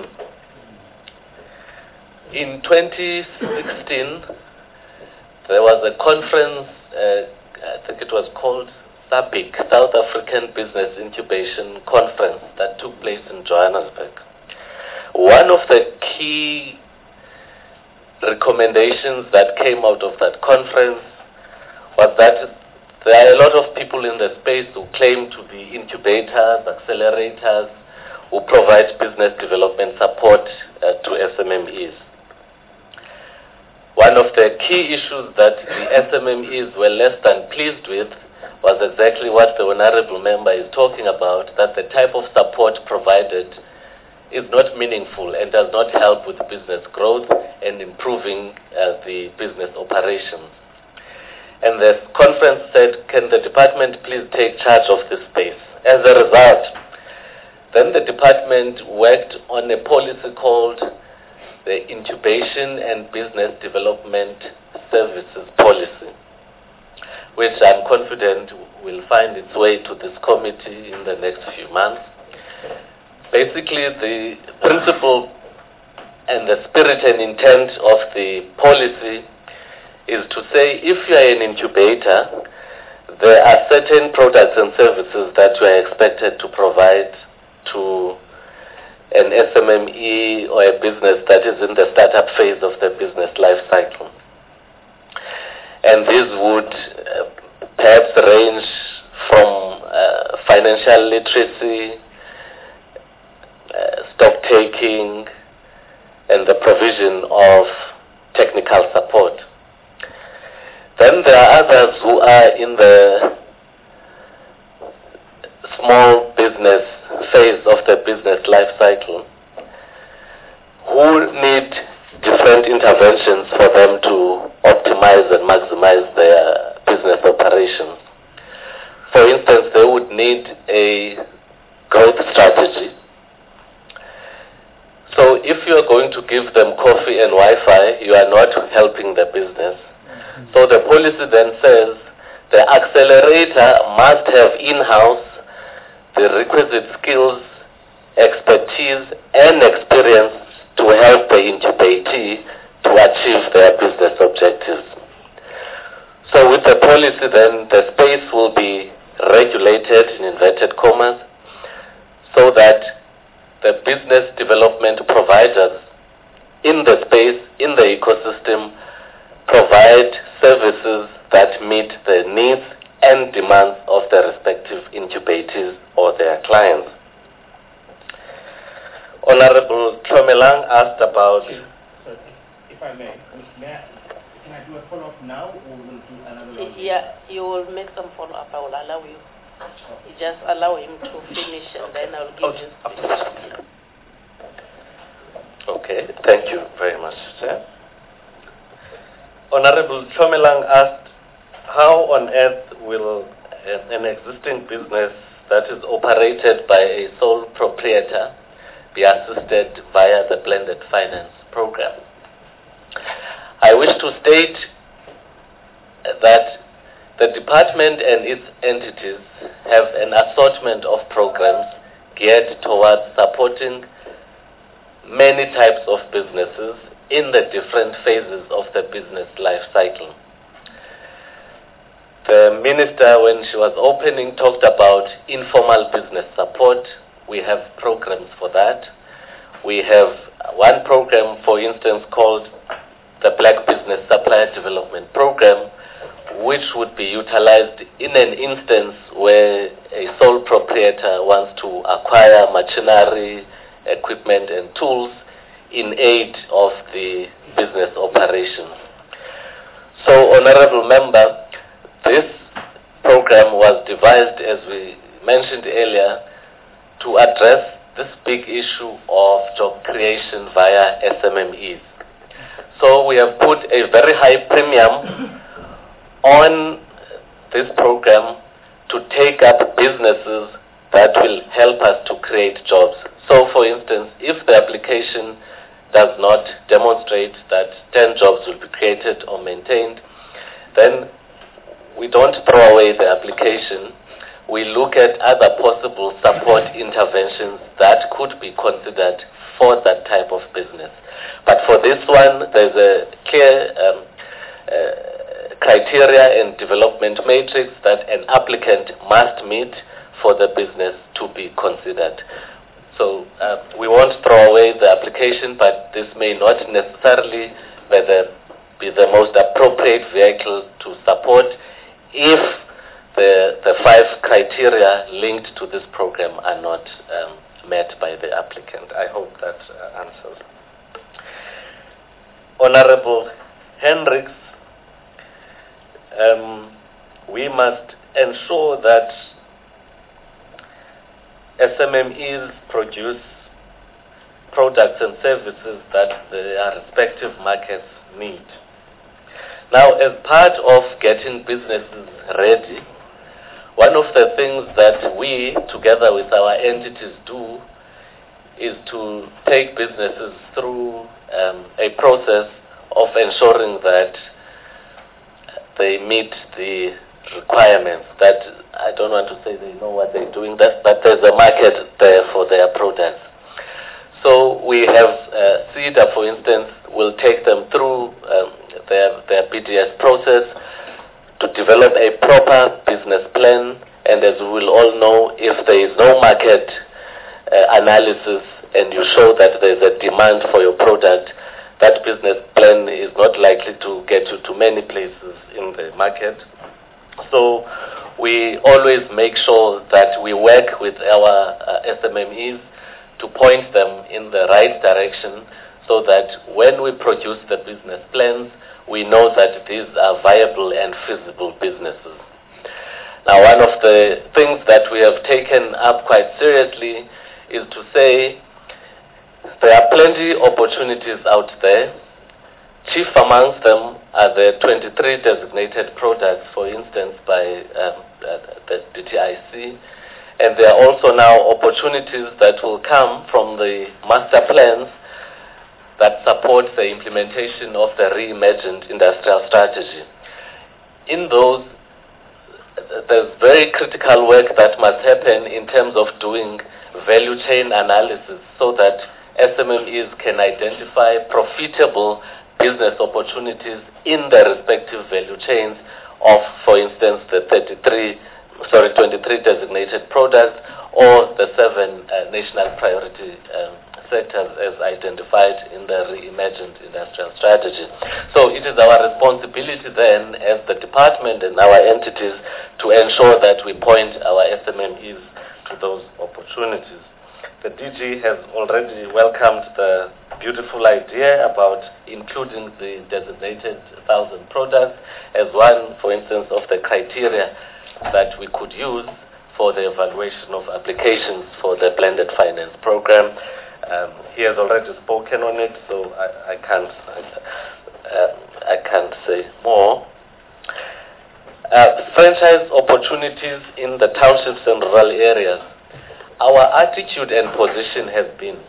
in twenty sixteen, there was a conference, uh, I think it was called SABIC, South African Business Intubation Conference, that took place in Johannesburg. One of the key recommendations that came out of that conference was that there are a lot of people in the space who claim to be incubators, accelerators, who provide business development support uh, to S M M Es. One of the key issues that the S M M Es were less than pleased with was exactly what the Honorable Member is talking about, that the type of support provided is not meaningful and does not help with business growth and improving uh, the business operations. And the conference said, can the department please take charge of this space? As a result, then the department worked on a policy called the Intubation and Business Development Services Policy, which I'm confident will find its way to this committee in the next few months. Basically, the principle and the spirit and intent of the policy is to say, if you are an incubator, there are certain products and services that you are expected to provide to an S M M E or a business that is in the startup phase of the business life cycle. And these would uh, perhaps range from uh, financial literacy, uh, stock taking, and the provision of technical support. Then there are others who are in the small business phase of the business life cycle who need different interventions for them to optimize and maximize their business operations. For instance, they would need a growth strategy. So if you are going to give them coffee and Wi-Fi, you are not helping the business. So the policy then says the accelerator must have in-house the requisite skills, expertise, and experience to help the incubatee to achieve their business objectives. So with the policy then, the space will be regulated, in inverted commas, so that the business development providers in the space, in the ecosystem, provide services that meet the needs and demands of the respective incubators or their clients. Honorable Tromelang asked about... Sorry, if I may, may I, can I do a follow-up now or will do another round? Yeah, you will make some follow-up. I will allow you. You just allow him to finish and then I will give you space. Okay, thank you very much, sir. Honorable Tromelang asked, how on earth will an existing business that is operated by a sole proprietor be assisted via the blended finance program? I wish to state that the department and its entities have an assortment of programs geared towards supporting many types of businesses in the different phases of the business life cycle. The minister, when she was opening, talked about informal business support. We have programs for that. We have one program, for instance, called the Black Business Supplier Development Program, which would be utilized in an instance where a sole proprietor wants to acquire machinery, equipment, and tools in aid of the business operations. So, Honorable Member, this program was devised, as we mentioned earlier, to address this big issue of job creation via S M M Es. So we have put a very high premium on this program to take up businesses that will help us to create jobs. So, for instance, if the application does not demonstrate that ten jobs will be created or maintained, then we don't throw away the application, we look at other possible support interventions that could be considered for that type of business. But for this one, there's a clear um, uh, criteria and development matrix that an applicant must meet for the business to be considered. So uh, we won't throw away the application, but this may not necessarily be the, be the most appropriate vehicle to support if the, the five criteria linked to this program are not um, met by the applicant. I hope that uh, answers. Honorable Hendricks, um, we must ensure that S M M Es produce products and services that their respective markets need. Now, as part of getting businesses ready, one of the things that we, together with our entities, do is to take businesses through um, a process of ensuring that they meet the requirements, that I don't want to say they know what they're doing, that, but there's a market there for their products. So we have uh, CEDA, for instance, will take them through um, their, their B D S process to develop a proper business plan, and as we will all know, if there is no market uh, analysis and you show that there is a demand for your product, that business plan is not likely to get you to many places in the market. So we always make sure that we work with our uh, S M M Es to point them in the right direction so that when we produce the business plans, we know that these are viable and feasible businesses. Now, one of the things that we have taken up quite seriously is to say there are plenty of opportunities out there. Chief amongst them are the twenty-three designated products, for instance, by um, the D T I C. And there are also now opportunities that will come from the master plans that support the implementation of the reimagined industrial strategy. In those, there's very critical work that must happen in terms of doing value chain analysis so that S M M Es can identify profitable business opportunities in the respective value chains of, for instance, the thirty-three, sorry, twenty-three designated products or the seven uh, national priority um, sectors as identified in the reimagined industrial strategy. So it is our responsibility then as the department and our entities to ensure that we point our S M M Es to those opportunities. The D G has already welcomed the beautiful idea about including the designated thousand products as one, for instance, of the criteria that we could use for the evaluation of applications for the blended finance program. Um, he has already spoken on it, so I, I can't uh, I can't say more. Uh, franchise opportunities in the townships and rural areas. Our attitude and position has been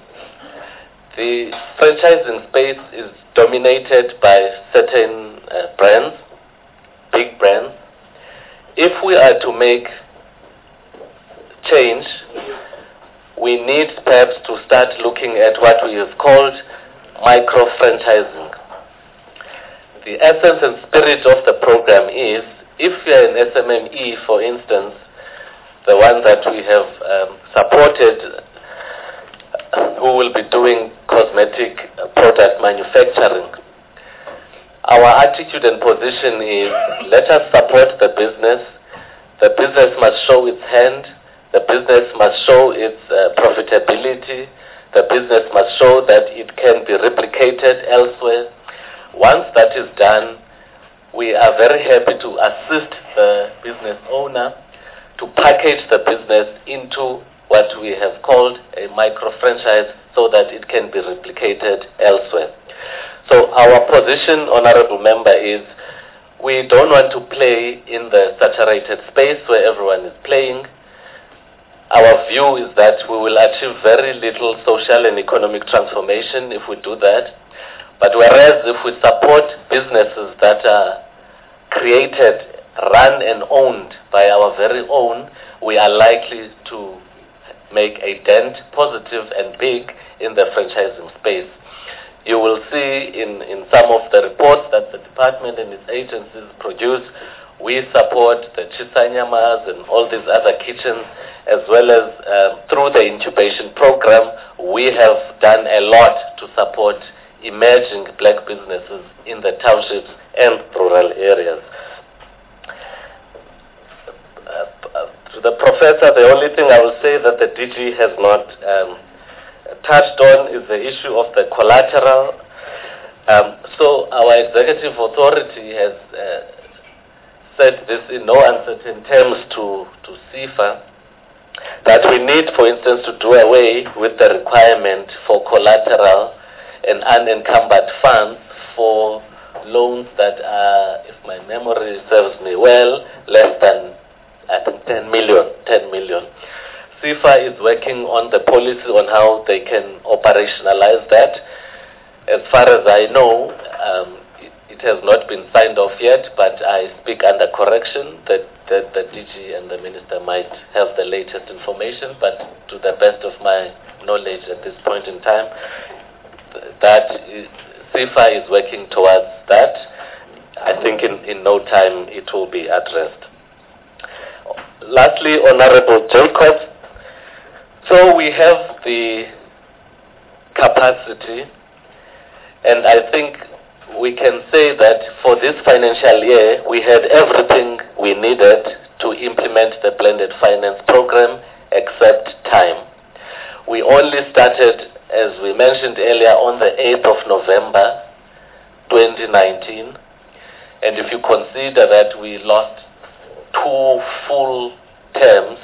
the franchising space is dominated by certain uh, brands, big brands. If we are to make change, we need perhaps to start looking at what we have called micro-franchising. The essence and spirit of the program is, if you are an S M M E, for instance, the one that we have um, supported, uh, who will be doing cosmetic uh, product manufacturing, our attitude and position is, let us support the business. The business must show its hand. The business must show its uh, profitability. The business must show that it can be replicated elsewhere. Once that is done, we are very happy to assist the business owner to package the business into what we have called a micro-franchise so that it can be replicated elsewhere. So our position, Honorable Member, is we don't want to play in the saturated space where everyone is playing. Our view is that we will achieve very little social and economic transformation if we do that. But whereas if we support businesses that are created run and owned by our very own, we are likely to make a dent, positive and big, in the franchising space. You will see in, in some of the reports that the department and its agencies produce, we support the Chisanyamas and all these other kitchens, as well as uh, through the incubation program, we have done a lot to support emerging black businesses in the townships and rural areas. Uh, to the professor, the only thing I will say that the D G has not um, touched on is the issue of the collateral. Um, so our executive authority has uh, said this in no uncertain terms to, to SIFA, that we need, for instance, to do away with the requirement for collateral and unencumbered funds for loans that are, if my memory serves me well, less than, I think, ten million. ten million. SIFA is working on the policy on how they can operationalize that. As far as I know, um, it, it has not been signed off yet, but I speak under correction that, that the D G and the Minister might have the latest information, but to the best of my knowledge at this point in time, that is, SIFA is working towards that. I think in, in no time it will be addressed. Lastly, Honorable Jacobs, so we have the capacity, and I think we can say that for this financial year, we had everything we needed to implement the blended finance program except time. We only started, as we mentioned earlier, on the eighth of November twenty nineteen, and if you consider that we lost two full terms,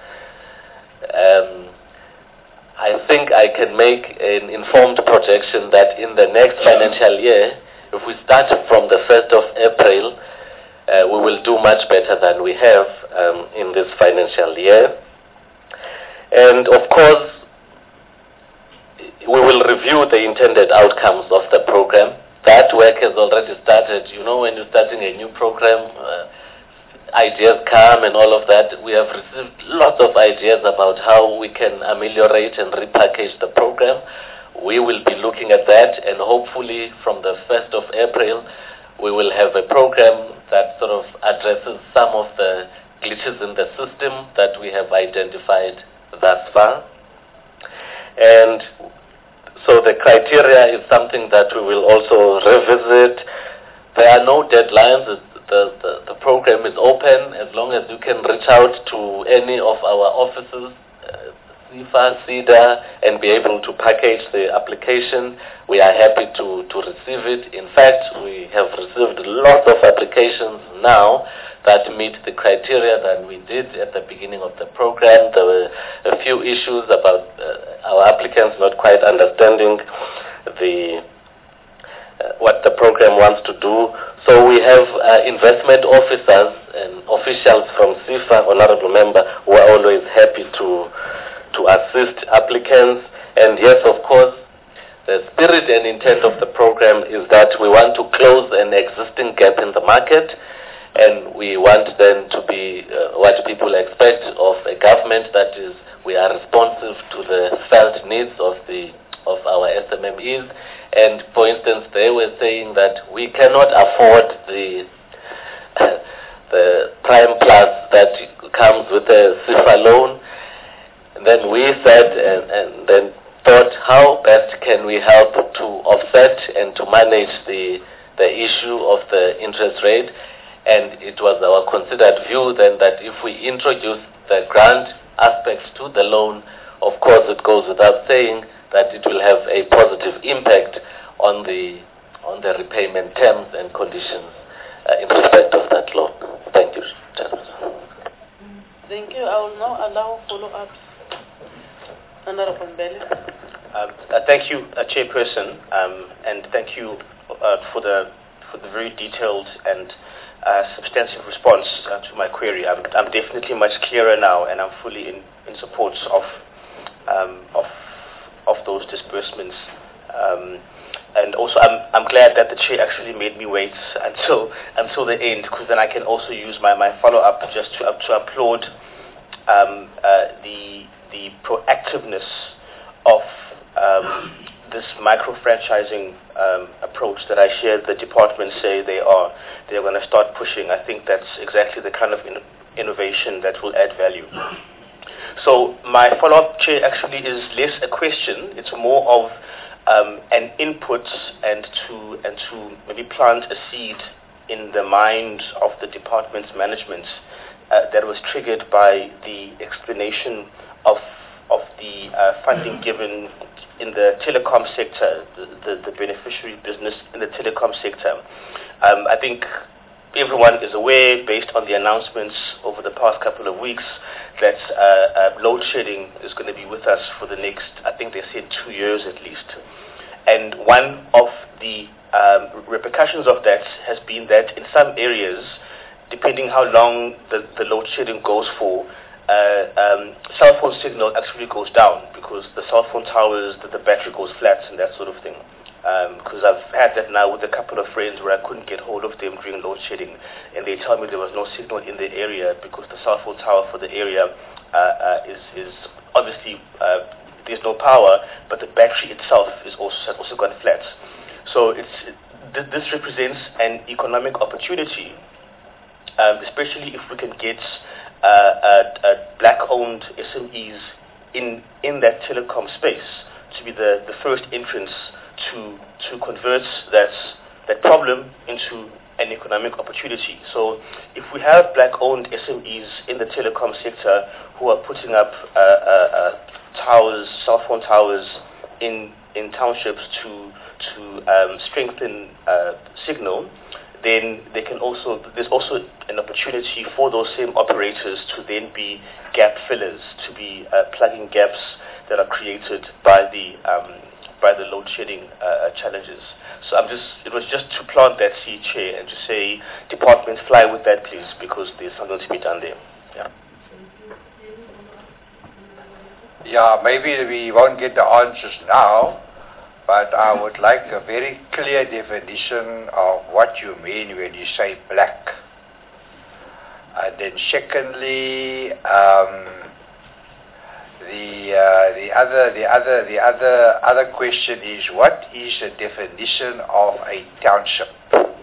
um, I think I can make an informed projection that in the next financial year, if we start from the first of April, uh, we will do much better than we have um, in this financial year. And of course, we will review the intended outcomes of the program. That work has already started. You know, when you're starting a new program, uh, ideas come and all of that. We have received lots of ideas about how we can ameliorate and repackage the program. We will be looking at that, and hopefully from the first of April, we will have a program that sort of addresses some of the glitches in the system that we have identified thus far. And so the criteria is something that we will also revisit. There are no deadlines. The, the, the program is open as long as you can reach out to any of our offices, uh, SIFA, SIDA, and be able to package the application. We are happy to, to receive it. In fact, we have received lots of applications now that meet the criteria that we did at the beginning of the program. There were a few issues about uh, our applicants not quite understanding the uh, what the program wants to do. So we have uh, investment officers and officials from SIFA, Honorable Member, who are always happy to to assist applicants. And yes, of course, the spirit and intent of the program is that we want to close an existing gap in the market, and we want then to be uh, what people expect of a government, that is, we are responsive to the felt needs of the of our S M M Es. And for instance, they were saying that we cannot afford the uh, the Prime Plus that comes with a SIFA loan. And then we said and, and then thought, how best can we help to offset and to manage the the issue of the interest rate? And it was our considered view then that if we introduce the grant aspects to the loan, of course it goes without saying that it will have a positive impact on the on the repayment terms and conditions uh, in respect of that loan. Thank you, Chairman. Thank you. I will now allow follow-ups. Honorable Mbele. Um, uh, thank you, uh, Chairperson, um, and thank you uh, for the for the very detailed and uh, substantive response uh, to my query. I'm, I'm definitely much clearer now, and I'm fully in, in support of um, of of those disbursements, um, and also also I'm I'm glad that the chair actually made me wait until until the end, because then I can also use my, my follow up just to up to applaud um, uh, the the proactiveness of um, this micro franchising um, approach that I share. The department say they are they're going to start pushing. I think that's exactly the kind of in, innovation that will add value. So my follow up, Chair, actually is less a question. It's more of Um, an input and to and to maybe plant a seed in the mind of the department's management uh, that was triggered by the explanation of of the uh, funding given in the telecom sector, the, the, the beneficiary business in the telecom sector. Um, I think everyone is aware, based on the announcements over the past couple of weeks, that uh, uh, load shedding is going to be with us for the next, I think they said two years at least. And one of the um, repercussions of that has been that in some areas, depending how long the, the load shedding goes for, uh, um, cell phone signal actually goes down because the cell phone towers, the, the battery goes flat and that sort of thing. Because um, I've had that now with a couple of friends where I couldn't get hold of them during load shedding, and they tell me there was no signal in the area because the cell phone tower for the area uh, uh, is, is obviously uh, there's no power, but the battery itself is also has also gone flat. So it's th this represents an economic opportunity, um, especially if we can get uh, uh, uh, black-owned S M Es in in that telecom space to be the the first entrance to to convert that that problem into an economic opportunity. So if we have black-owned S M Es in the telecom sector who are putting up uh, uh, uh, towers, cell phone towers in in townships to to um, strengthen uh, signal, then they can also there's also an opportunity for those same operators to then be gap fillers, to be uh, plugging gaps that are created by the um, by the load shedding uh, challenges. So I'm just it was just to plant that seed, Chair, and to say, department, fly with that, please, because there's something to be done there. Yeah. Yeah, maybe we won't get the answers now, but I would like a very clear definition of what you mean when you say black. And then secondly, um, the uh, the other the other the other other question is, what is the definition of a township?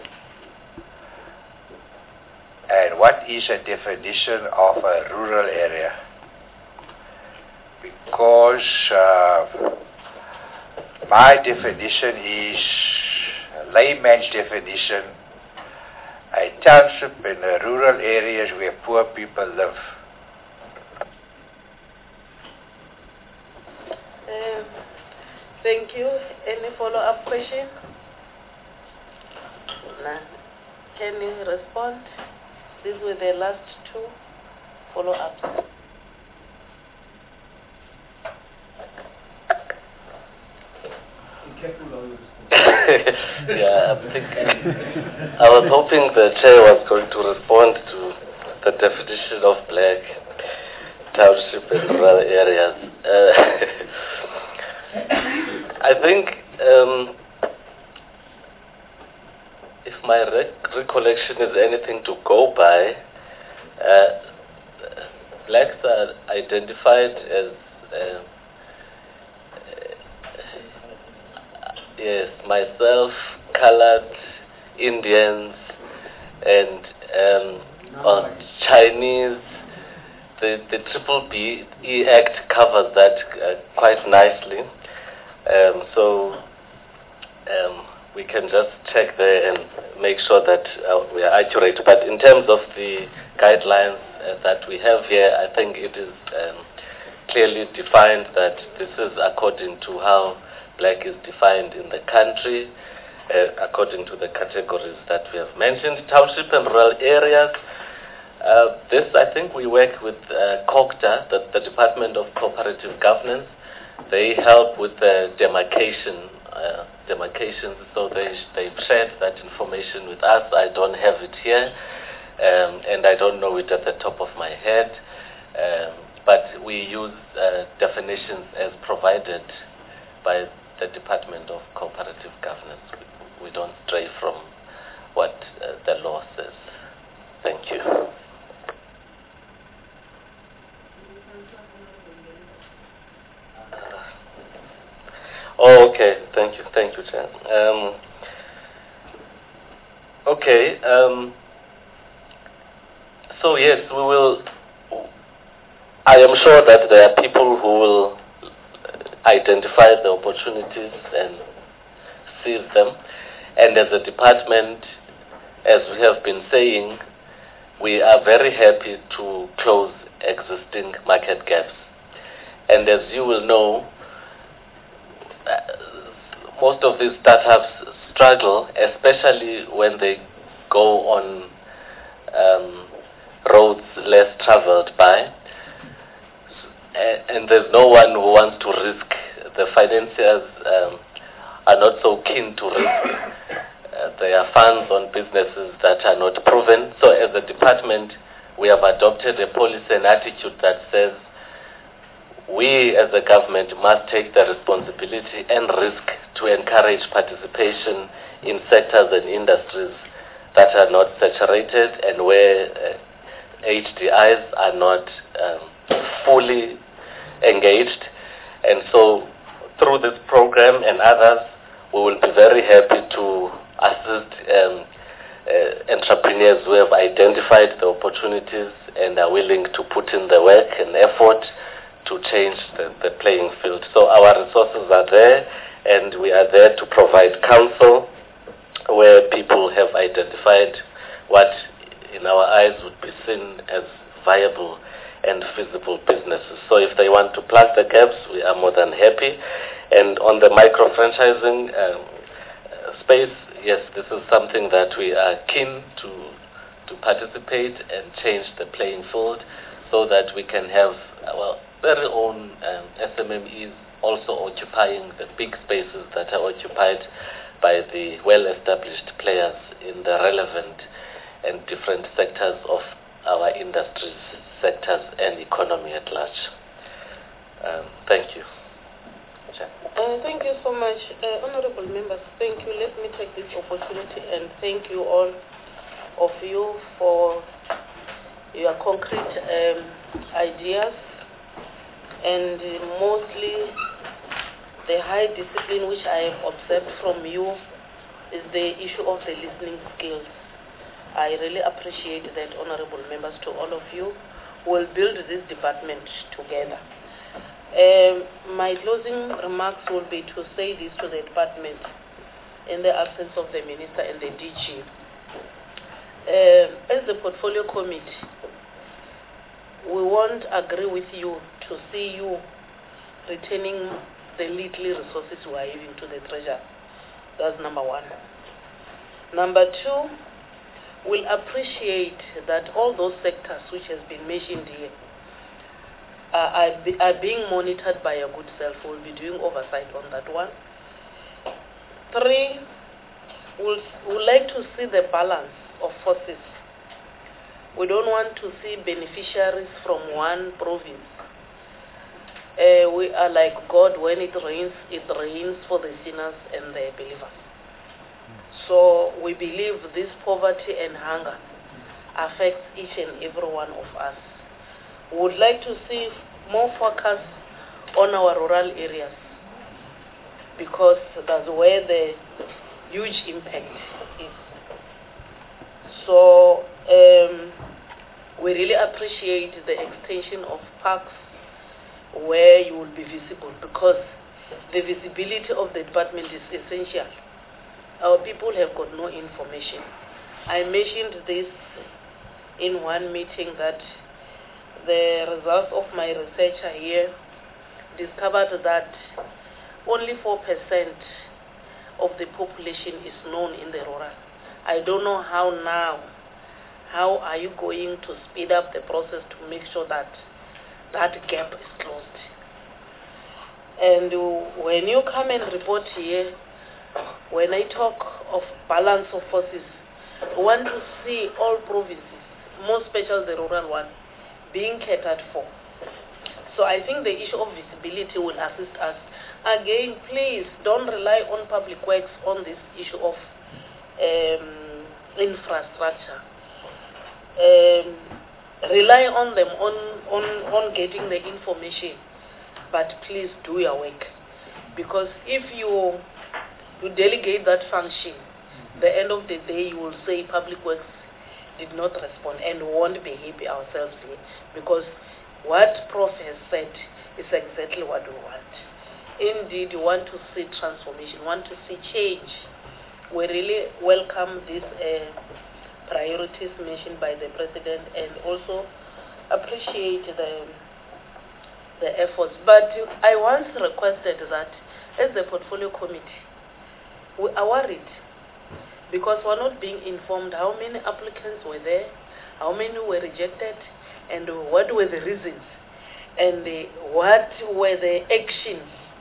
And what is a definition of a rural area? Because uh, my definition is, a layman's definition, a township in the rural areas where poor people live. Um, thank you. Any follow-up question? None. Can you respond? These were the last two follow-ups. Yeah, I think I was hoping the chair was going to respond to the definition of black township in rural areas. Uh, I think um, if my rec recollection is anything to go by, uh, blacks are identified as uh, yes, myself, colored, Indians, and um, uh, Chinese. The, the Triple B E Act covers that uh, quite nicely. Um, so um, we can just check there and make sure that uh, we are accurate. But in terms of the guidelines uh, that we have here, I think it is um, clearly defined that this is according to how black is defined in the country, uh, according to the categories that we have mentioned. Township and rural areas, uh, this I think we work with uh, COGTA, the, the Department of Cooperative Governance. They help with the demarcation, uh, demarcations, so they, they shared that information with us. I don't have it here, um, and I don't know it at the top of my head, um, but we use uh, definitions as provided by the Department of Cooperative Governance. We, we don't stray from what uh, the law says. Thank you. Oh, okay. Thank you. Thank you, Chair. Um, okay. Um, so yes, we will. I am sure that there are people who will identify the opportunities and seize them. And as a department, as we have been saying, we are very happy to close existing market gaps. And as you will know, uh, most of these startups struggle, especially when they go on um, roads less traveled by. And there's no one who wants to risk. The financiers um, are not so keen to risk uh, their funds on businesses that are not proven. So as a department, we have adopted a policy and attitude that says we as a government must take the responsibility and risk to encourage participation in sectors and industries that are not saturated and where uh, H D Is are not um, fully engaged. And so through this program and others, we will be very happy to assist um, uh, entrepreneurs who have identified the opportunities and are willing to put in the work and effort to change the, the playing field. So our resources are there, and we are there to provide counsel where people have identified what in our eyes would be seen as viable and feasible businesses. So if they want to plug the gaps, we are more than happy. And on the micro-franchising um, space, yes, this is something that we are keen to to participate and change the playing field so that we can have our very own um, S M M Es also occupying the big spaces that are occupied by the well-established players in the relevant and different sectors of our industries, sectors and economy at large. Um, thank you. Uh, thank you so much, uh, honorable members. Thank you. Let me take this opportunity and thank you all of you for your concrete um, ideas and uh, mostly the high discipline which I have observed from you is the issue of the listening skills. I really appreciate that, honorable members, to all of you who will build this department together. Um, my closing remarks will be to say this to the department in the absence of the minister and the D G. Um, as the portfolio committee, we won't agree with you to see you returning the little resources we are giving to the treasury. That's number one. Number two, we'll appreciate that all those sectors which has been mentioned here uh, are, be, are being monitored by a good self. We'll be doing oversight on that one. Three, we'll, we'll like to see the balance of forces. We don't want to see beneficiaries from one province. Uh, we are like God. When it rains, it rains for the sinners and the believers. So we believe this poverty and hunger affects each and every one of us. We would like to see more focus on our rural areas because that's where the huge impact is. So um, we really appreciate the extension of parks where you will be visible because the visibility of the department is essential. Our people have got no information. I mentioned this in one meeting that the results of my research here discovered that only four percent of the population is known in the rural. I don't know how now, how are you going to speed up the process to make sure that that gap is closed? And when you come and report here, when I talk of balance of forces, I want to see all provinces, more special the rural one, being catered for. So I think the issue of visibility will assist us. Again, please don't rely on public works on this issue of um, infrastructure. Um, rely on them on, on, on getting the information, but please do your work. Because if you, you delegate that function, the end of the day you will say public works did not respond, and we won't be happy ourselves here, because what Prof has said is exactly what we want. Indeed, we want to see transformation, want to see change. We really welcome these uh, priorities mentioned by the President, and also appreciate the, the efforts. But I once requested that as the portfolio committee, we are worried because we're not being informed how many applicants were there, how many were rejected, and what were the reasons, and uh, what were the actions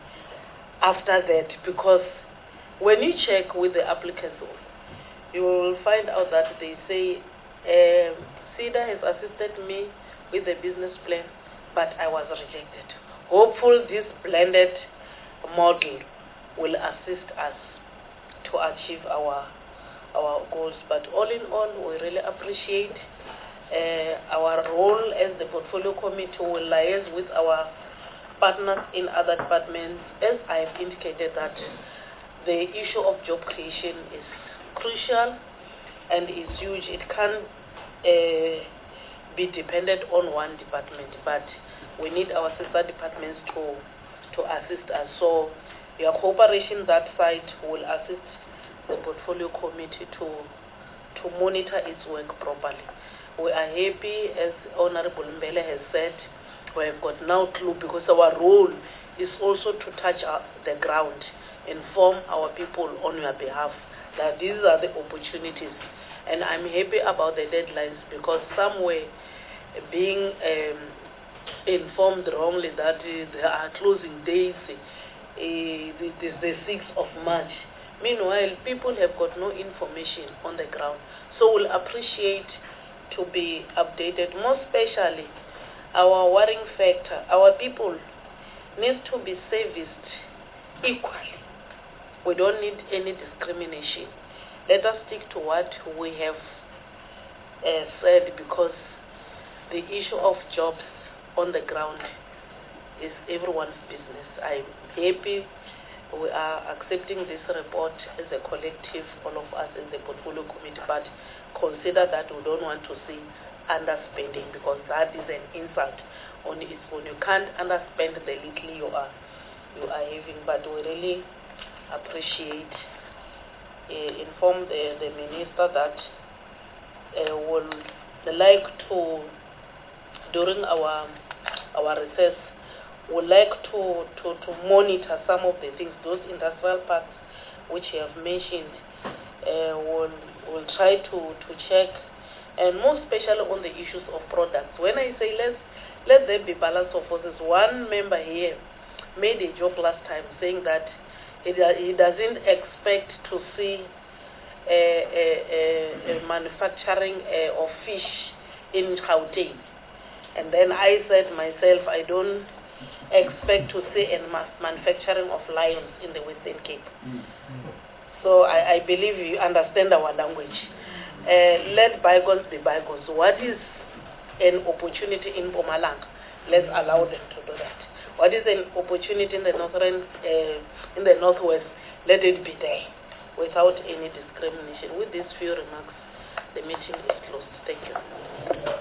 after that. Because when you check with the applicants, you will find out that they say, um, SEDA has assisted me with the business plan, but I was rejected. Hopefully this blended model will assist us to achieve our our goals. But all in all, we really appreciate uh, our role as the portfolio committee will liaise with our partners in other departments. As I have indicated, that the issue of job creation is crucial and is huge. It can't uh, be dependent on one department, but we need our sister departments to to assist us. So your cooperation that side will assist the portfolio committee to to monitor its work properly. We are happy, as Honorable Mbele has said, we have got now clue, because our role is also to touch our, the ground, inform our people on your behalf that these are the opportunities. And I'm happy about the deadlines, because some were being um, informed wrongly that uh, there are closing dates, uh, it is the sixth of March. Meanwhile, people have got no information on the ground. So we'll appreciate to be updated, more especially our worrying factor. Our people need to be serviced equally. We don't need any discrimination. Let us stick to what we have uh, said, because the issue of jobs on the ground is everyone's business. I'm happy we are accepting this report as a collective, all of us as a portfolio committee, but consider that we don't want to see underspending, because that is an insult on its own. You can't underspend the little you are you are having. But we really appreciate, uh, inform the, the minister that uh, will like to, during our our recess, would like to, to, to monitor some of the things, those industrial parks which you have mentioned. Uh, we'll, we'll try to, to check, and more especially on the issues of products. When I say let's, let there be balance of forces, one member here made a joke last time saying that he, he doesn't expect to see a, a, a, a manufacturing uh, of fish in Gauteng. And then I said myself, I don't expect to see a mass manufacturing of lions in the Western Cape. Mm-hmm. So I, I believe you understand our language. Uh, let bygones be bygones. What is an opportunity in Mpumalanga? Let's allow them to do that. What is an opportunity in the northern, uh, in the northwest? Let it be there, without any discrimination. With these few remarks, the meeting is closed. Thank you.